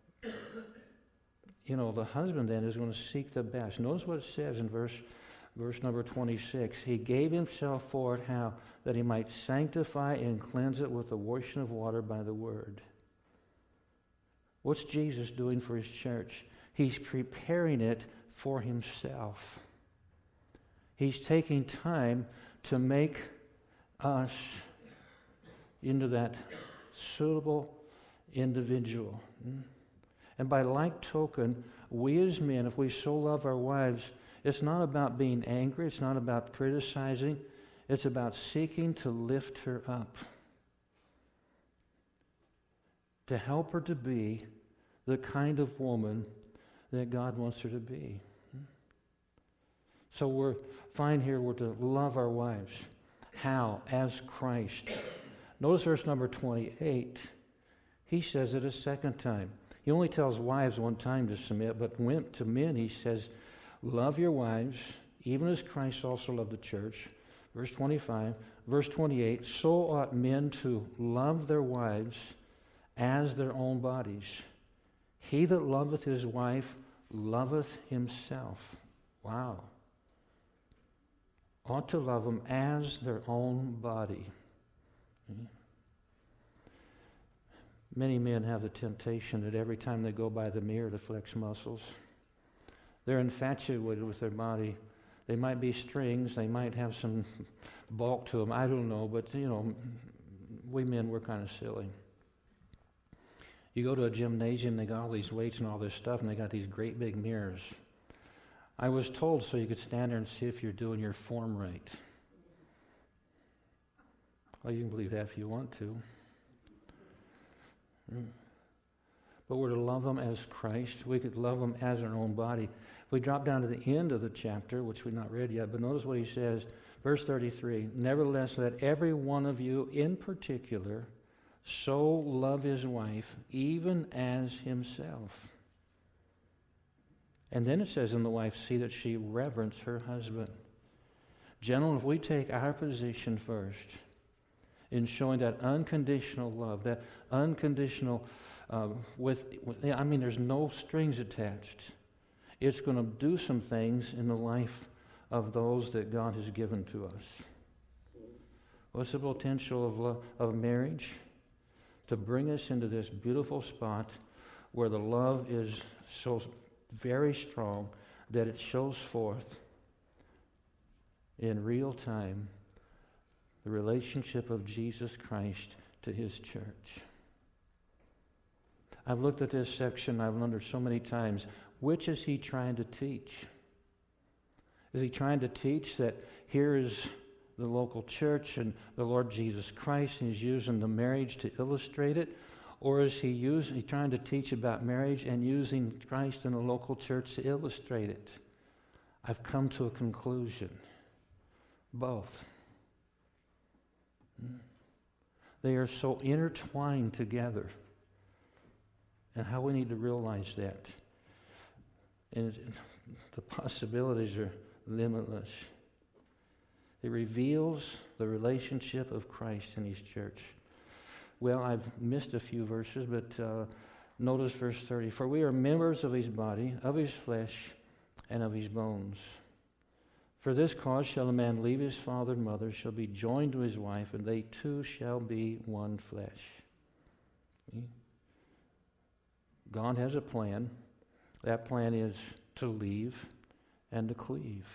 you know, the husband then is going to seek the best. Notice what it says in verse verse number twenty-six. He gave himself for it, how? That he might sanctify and cleanse it with the washing of water by the word. What's Jesus doing for his church? He's preparing it for himself. He's taking time to make us into that suitable individual. And by like token, we as men, if we so love our wives, it's not about being angry, it's not about criticizing, it's about seeking to lift her up, to help her to be the kind of woman that God wants her to be. So we're fine here, we're to love our wives. How? As Christ. Notice verse number twenty-eight. He says it a second time. He only tells wives one time to submit, but when, to men he says, love your wives, even as Christ also loved the church. Verse twenty-five. Verse twenty-eight, so ought men to love their wives as their own bodies. He that loveth his wife loveth himself. Wow. Ought to love them as their own body. Many men have the temptation that every time they go by the mirror to flex muscles. They're infatuated with their body. They might be strings. They might have some bulk to them. I don't know, but, you know, we men, we're kind of silly. You go to a gymnasium, they got all these weights and all this stuff, and they got these great big mirrors. I was told so you could stand there and see if you're doing your form right. Well, you can believe that if you want to. Mm. But we're to love them as Christ. We could love them as our own body. If we drop down to the end of the chapter, which we've not read yet, but notice what he says, verse thirty-three, nevertheless, let every one of you in particular so love his wife, even as himself. And then it says in the wife, see that she reverence her husband. Gentlemen, if we take our position first in showing that unconditional love, that unconditional, uh, with, with, I mean, there's no strings attached. It's going to do some things in the life of those that God has given to us. What's the potential of love, of marriage? To bring us into this beautiful spot where the love is so very strong that it shows forth in real time the relationship of Jesus Christ to his church. I've looked at this section, I've wondered so many times, which is he trying to teach? Is he trying to teach that here is the local church and the Lord Jesus Christ, and he's using the marriage to illustrate it? Or is he use, he trying to teach about marriage and using Christ in the local church to illustrate it? I've come to a conclusion. Both. They are so intertwined together. And how we need to realize that. And the possibilities are limitless. It reveals the relationship of Christ in his church. Well, I've missed a few verses, but uh, notice verse thirty. For we are members of his body, of his flesh, and of his bones. For this cause shall a man leave his father and mother, shall be joined to his wife, and they two shall be one flesh. See? God has a plan. That plan is to leave and to cleave.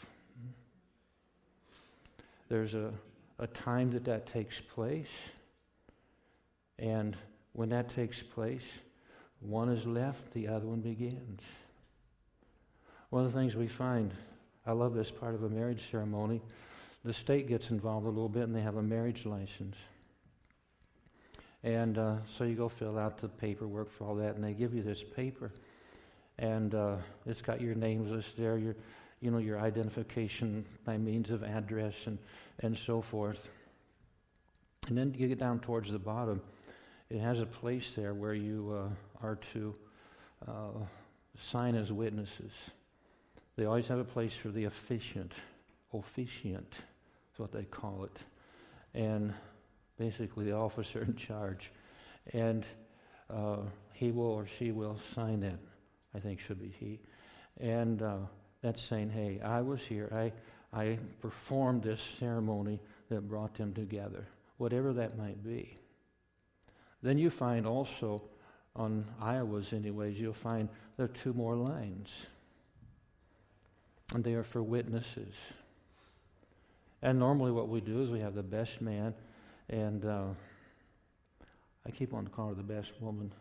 There's a, a time that that takes place. And when that takes place, one is left, the other one begins. One of the things we find, I love this part of a marriage ceremony, the state gets involved a little bit and they have a marriage license. And uh, so you go fill out the paperwork for all that, and they give you this paper. And uh, it's got your names listed there, your, you know, your identification by means of address and, and so forth. And then you get down towards the bottom. It has a place there where you uh, are to uh, sign as witnesses. They always have a place for the officiant. Officiant is what they call it. And basically the officer in charge. And uh, he will or she will sign that. I think should be he. And uh, that's saying, hey, I was here. I, I performed this ceremony that brought them together. Whatever that might be. Then you find also, on Iowa's anyways, you'll find there are two more lines. And they are for witnesses. And normally what we do is we have the best man, and uh, I keep on calling her the best woman.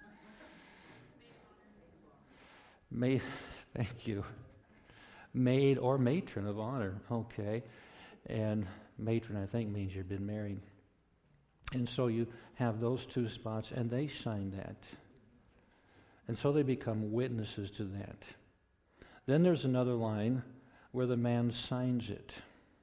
Maid, thank you. Maid or matron of honor, okay. And matron, I think, means you've been married. And so you have those two spots, and they sign that. And so they become witnesses to that. Then there's another line where the man signs it.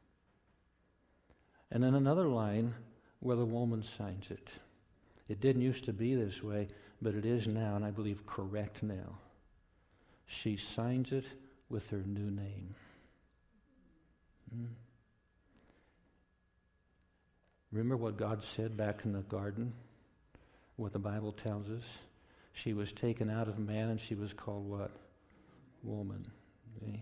And then another line where the woman signs it. It didn't used to be this way, but it is now, and I believe correct now. She signs it with her new name. Hmm. Remember what God said back in the garden? What the Bible tells us? She was taken out of man and she was called what? Woman. See?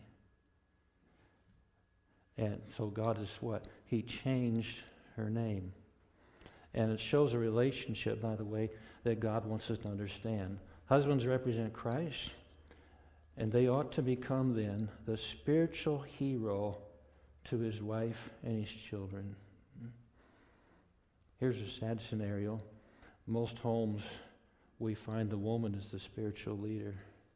And so God is what? He changed her name. And it shows a relationship, by the way, that God wants us to understand. Husbands represent Christ, and they ought to become then the spiritual hero to his wife and his children. Here's a sad scenario. Most homes, we find the woman is the spiritual leader.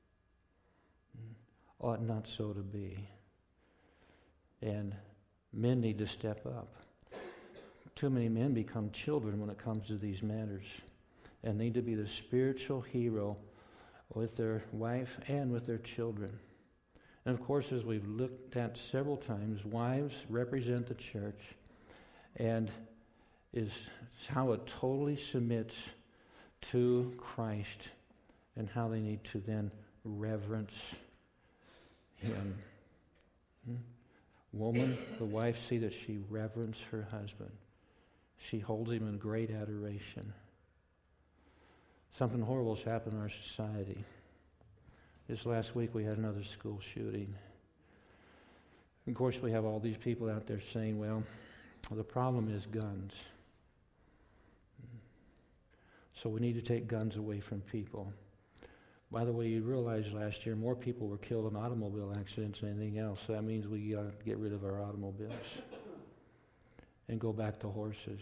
Ought not so to be. And men need to step up. too many men become children when it comes to these matters and need to be the spiritual hero with their wife and with their children. And of course, as we've looked at several times, wives represent the church and is how it totally submits to Christ and how they need to then reverence Him. Hmm? Woman, the wife, see that she reverences her husband. She holds him in great adoration. Something horrible has happened in our society. This last week we had another school shooting. Of course, we have all these people out there saying, well, the problem is guns. So we need to take guns away from people. By the way, you realize last year more people were killed in automobile accidents than anything else. So that means we got to get rid of our automobiles and go back to horses.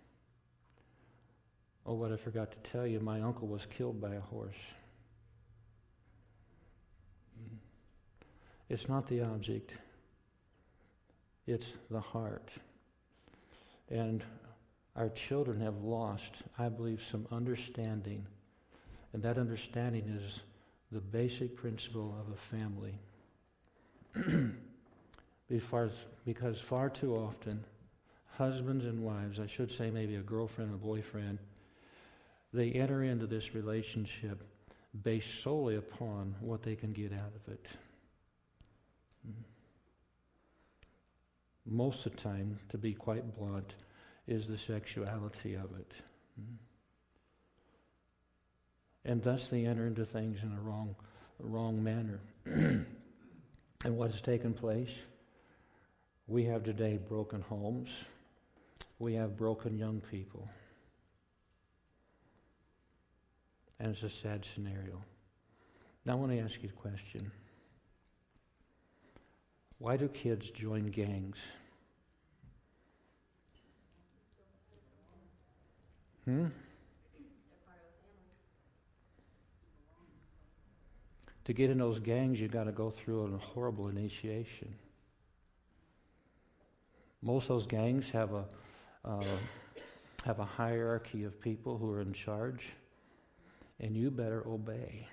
Oh, what I forgot to tell you, my uncle was killed by a horse. It's not the object. It's the heart. And our children have lost, I believe, some understanding. And that understanding is the basic principle of a family. Because far too often, husbands and wives, I should say maybe a girlfriend and a boyfriend, they enter into this relationship based solely upon what they can get out of it. Most of the time, to be quite blunt, is the sexuality of it. And thus they enter into things in a wrong, wrong manner. And what has taken place? We have today broken homes. We have broken young people. And it's a sad scenario. Now I want to ask you a question. Why do kids join gangs? Hmm? To get in those gangs, you've got to go through a horrible initiation. Most of those gangs have a uh, have a hierarchy of people who are in charge, and you better obey.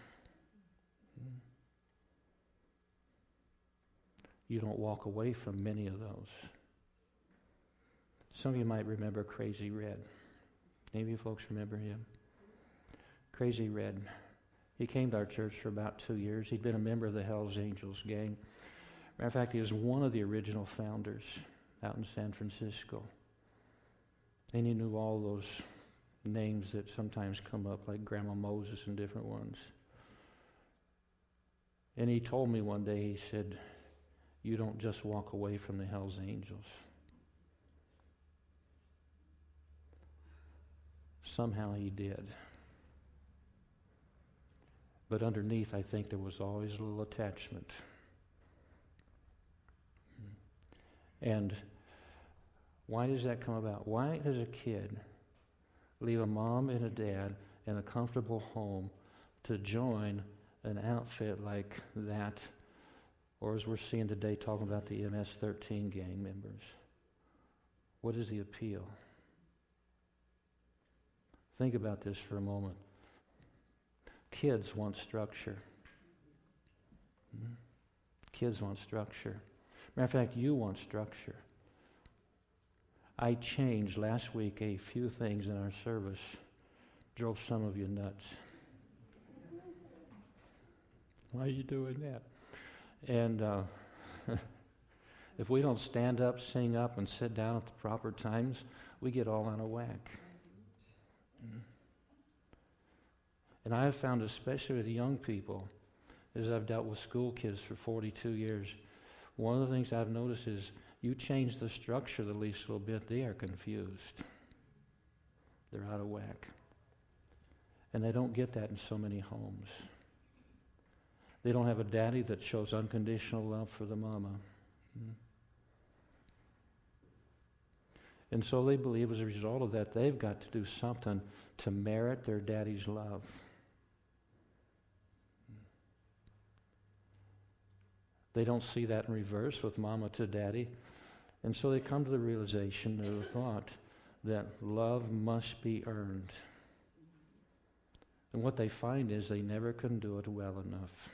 You don't walk away from many of those. Some of you might remember Crazy Red. Any of you folks remember him? Crazy Red. He came to our church for about two years. He'd been a member of the Hells Angels gang. Matter of fact, he was one of the original founders out in San Francisco. And he knew all those names that sometimes come up, like Grandma Moses and different ones. And he told me one day, he said, you don't just walk away from the Hells Angels. Somehow he did. But underneath, I think there was always a little attachment. And why does that come about? Why does a kid leave a mom and a dad in a comfortable home to join an outfit like that, or as we're seeing today, talking about the M S thirteen gang members? What is the appeal? Think about this for a moment. Kids want structure. Kids want structure. Matter of fact, you want structure. I changed last week a few things in our service. Drove some of you nuts. Why are you doing that? And uh, if we don't stand up, sing up, and sit down at the proper times, we get all out of whack. And I have found, especially with young people, as I've dealt with school kids for forty-two years, one of the things I've noticed is you change the structure the least little bit, they are confused. They're out of whack. And they don't get that in so many homes. They don't have a daddy that shows unconditional love for the mama. Hmm. And so they believe as a result of that, they've got to do something to merit their daddy's love. They don't see that in reverse with mama to daddy. And so they come to the realization or the thought that love must be earned. And what they find is they never can do it well enough.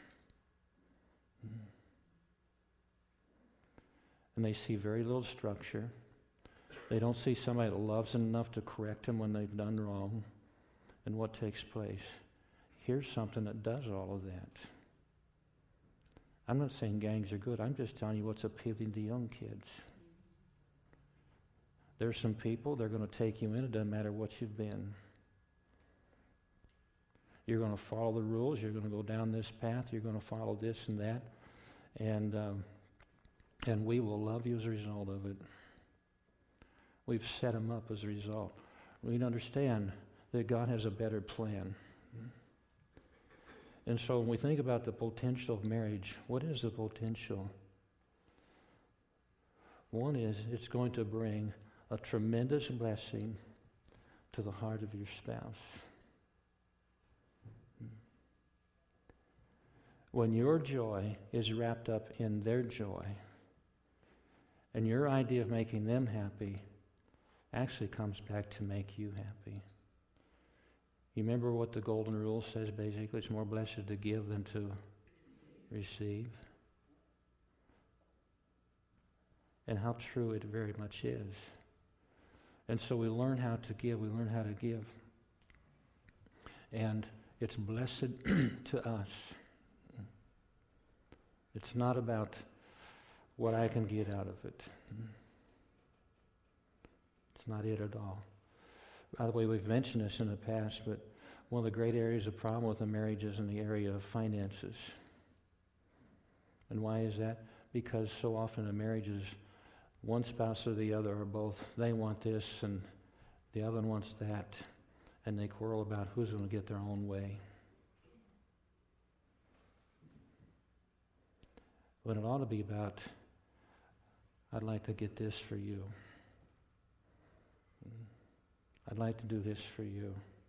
And they see very little structure. They don't see somebody that loves them enough to correct them when they've done wrong. And what takes place? Here's something that does all of that. I'm not saying gangs are good. I'm just telling you what's appealing to young kids. There's some people, they're going to take you in. It doesn't matter what you've been. You're going to follow the rules. You're going to go down this path. You're going to follow this and that. And, um, and we will love you as a result of it. We've set them up as a result. We need to understand that God has a better plan. And so when we think about the potential of marriage, what is the potential? One is it's going to bring a tremendous blessing to the heart of your spouse. When your joy is wrapped up in their joy, and your idea of making them happy actually comes back to make you happy. You remember what the golden rule says basically? It's more blessed to give than to receive. And how true it very much is. And so we learn how to give. We learn how to give. And it's blessed to us. It's not about what I can get out of it. It's not it at all. By the way, we've mentioned this in the past, but one of the great areas of problem with a marriage is in the area of finances. And why is that? Because so often in marriages, one spouse or the other are both, they want this and the other one wants that, and they quarrel about who's going to get their own way. But it ought to be about, I'd like to get this for you. I'd like to do this for you.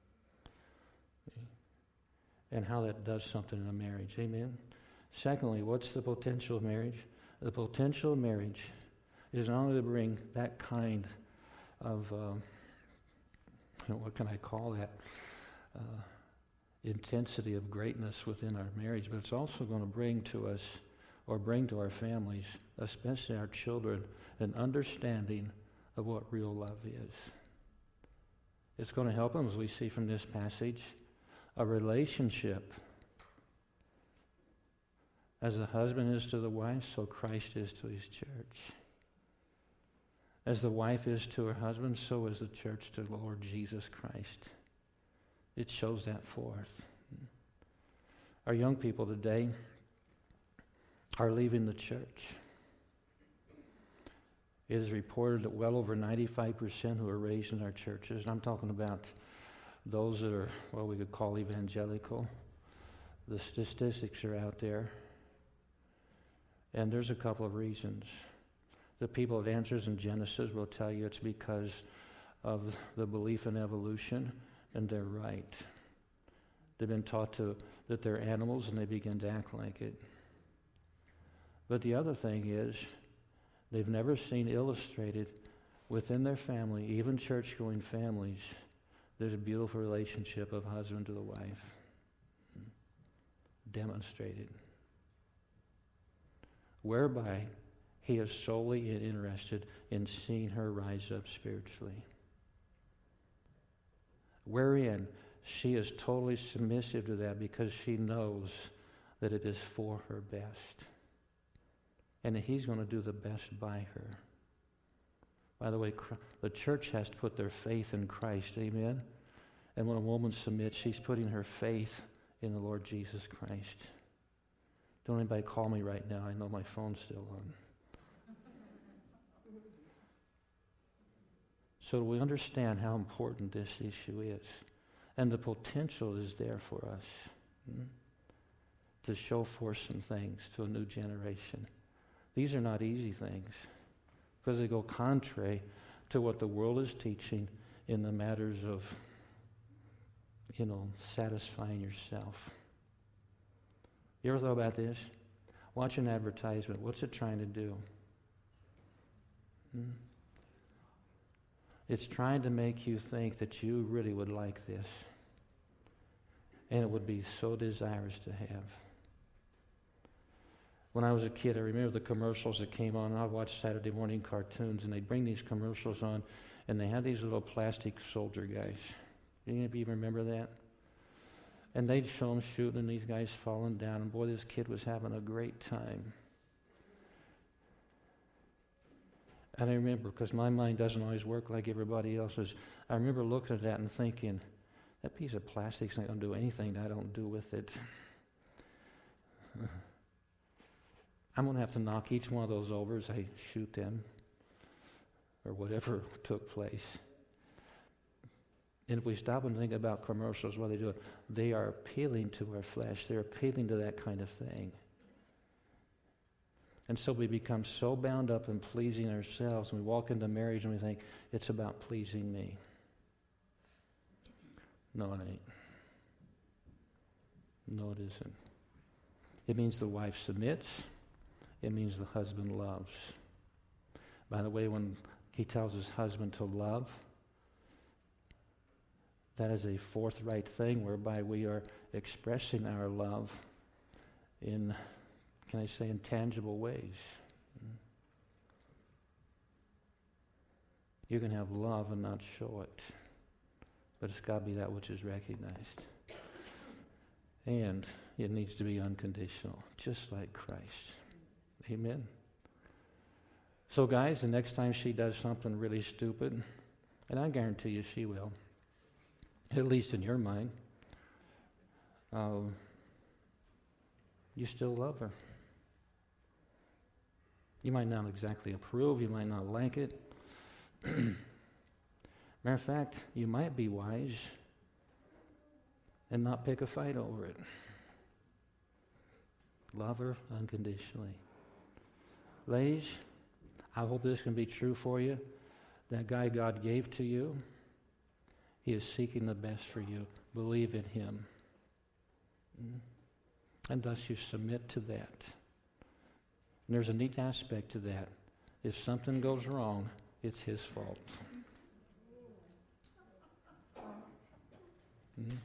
And how that does something in a marriage. Amen? Secondly, what's the potential of marriage? The potential of marriage is not only to bring that kind of, um, what can I call that, uh, intensity of greatness within our marriage, but it's also going to bring to us, or bring to our families, especially our children, an understanding of what real love is. It's going to help them, as we see from this passage, a relationship. As the husband is to the wife, so Christ is to his church. As the wife is to her husband, so is the church to the Lord Jesus Christ. It shows that forth. Our young people today are leaving the church. It is reported that well over ninety-five percent who are raised in our churches, and I'm talking about those that are what we could call evangelical. The statistics are out there. And there's a couple of reasons. The people that answers in Genesis will tell you it's because of the belief in evolution, and they're right. They've been taught to that they're animals, and they begin to act like it. But the other thing is, they've never seen illustrated within their family, even church-going families, there's a beautiful relationship of husband to the wife. Demonstrated. Whereby he is solely interested in seeing her rise up spiritually. Wherein she is totally submissive to that because she knows that it is for her best. And that he's going to do the best by her. By the way, the church has to put their faith in Christ, amen? And when a woman submits, she's putting her faith in the Lord Jesus Christ. Don't anybody call me right now. I know my phone's still on. So we understand how important this issue is. And the potential is there for us hmm, to show forth some things to a new generation. These are not easy things because they go contrary to what the world is teaching in the matters of, you know, satisfying yourself. You ever thought about this? Watch an advertisement. What's it trying to do? Hmm? It's trying to make you think that you really would like this. And it would be so desirous to have. When I was a kid, I remember the commercials that came on. I watched Saturday morning cartoons, and they'd bring these commercials on, and they had these little plastic soldier guys. Any of you remember that? And they'd show them shooting, and these guys falling down, and boy, this kid was having a great time. And I remember, because my mind doesn't always work like everybody else's, I remember looking at that and thinking, that piece of plastic's not going to do anything that I don't do with it. I'm going to have to knock each one of those over as I shoot them, or whatever took place. And if we stop and think about commercials, what they do, they are appealing to our flesh. They're appealing to that kind of thing. And so we become so bound up in pleasing ourselves, and we walk into marriage and we think, it's about pleasing me. No, it ain't. No, it isn't. It means the wife submits. It means the husband loves. By the way, when he tells his husband to love, that is a forthright thing whereby we are expressing our love in, can I say, in tangible ways. You can have love and not show it, but it's got to be that which is recognized. And it needs to be unconditional, just like Christ. Amen. So guys, the next time she does something really stupid, and I guarantee you she will, at least in your mind, um, you still love her. You might not exactly approve, you might not like it. Matter of fact, you might be wise and not pick a fight over it. Love her unconditionally. Ladies, I hope this can be true for you. That guy God gave to you, he is seeking the best for you. Believe in him. And thus you submit to that. And there's a neat aspect to that. If something goes wrong, it's his fault. Mm-hmm.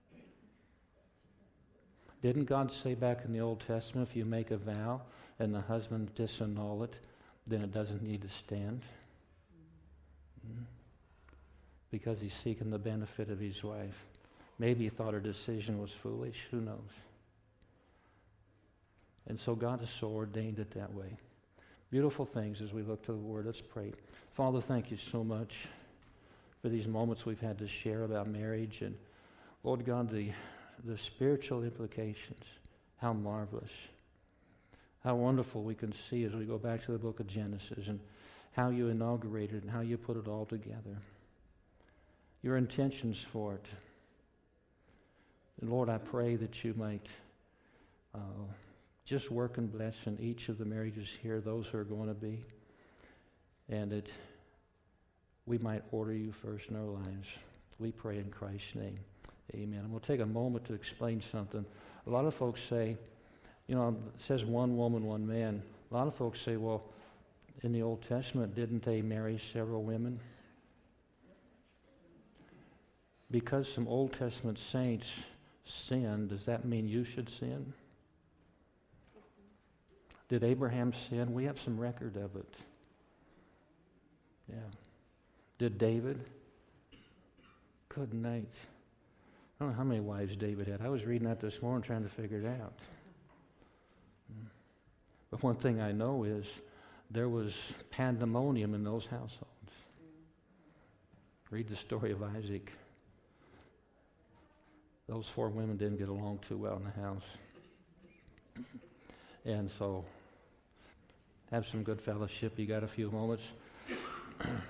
Didn't God say back in the Old Testament, if you make a vow and the husband disannul it, then it doesn't need to stand? Mm-hmm. Because he's seeking the benefit of his wife. Maybe he thought her decision was foolish. Who knows? And so God has so ordained it that way. Beautiful things as we look to the Word. Let's pray. Father, thank you so much for these moments we've had to share about marriage. And Lord God, the, the spiritual implications. How marvelous. How wonderful we can see as we go back to the book of Genesis and how you inaugurated and how you put it all together. Your intentions for it. And Lord, I pray that you might uh, just work and bless in each of the marriages here, those who are going to be, and that we might order you first in our lives. We pray in Christ's name. Amen. And we'll take a moment to explain something. A lot of folks say, you know, it says one woman, one man. A lot of folks say, well, in the Old Testament, didn't they marry several women? Because some Old Testament saints sinned, does that mean you should sin? Did Abraham sin? We have some record of it. Yeah. Did David? Good night. I don't know how many wives David had. I was reading that this morning trying to figure it out. But one thing I know is there was pandemonium in those households. Read the story of Isaac. Those four women didn't get along too well in the house. And so, have some good fellowship. You got a few moments.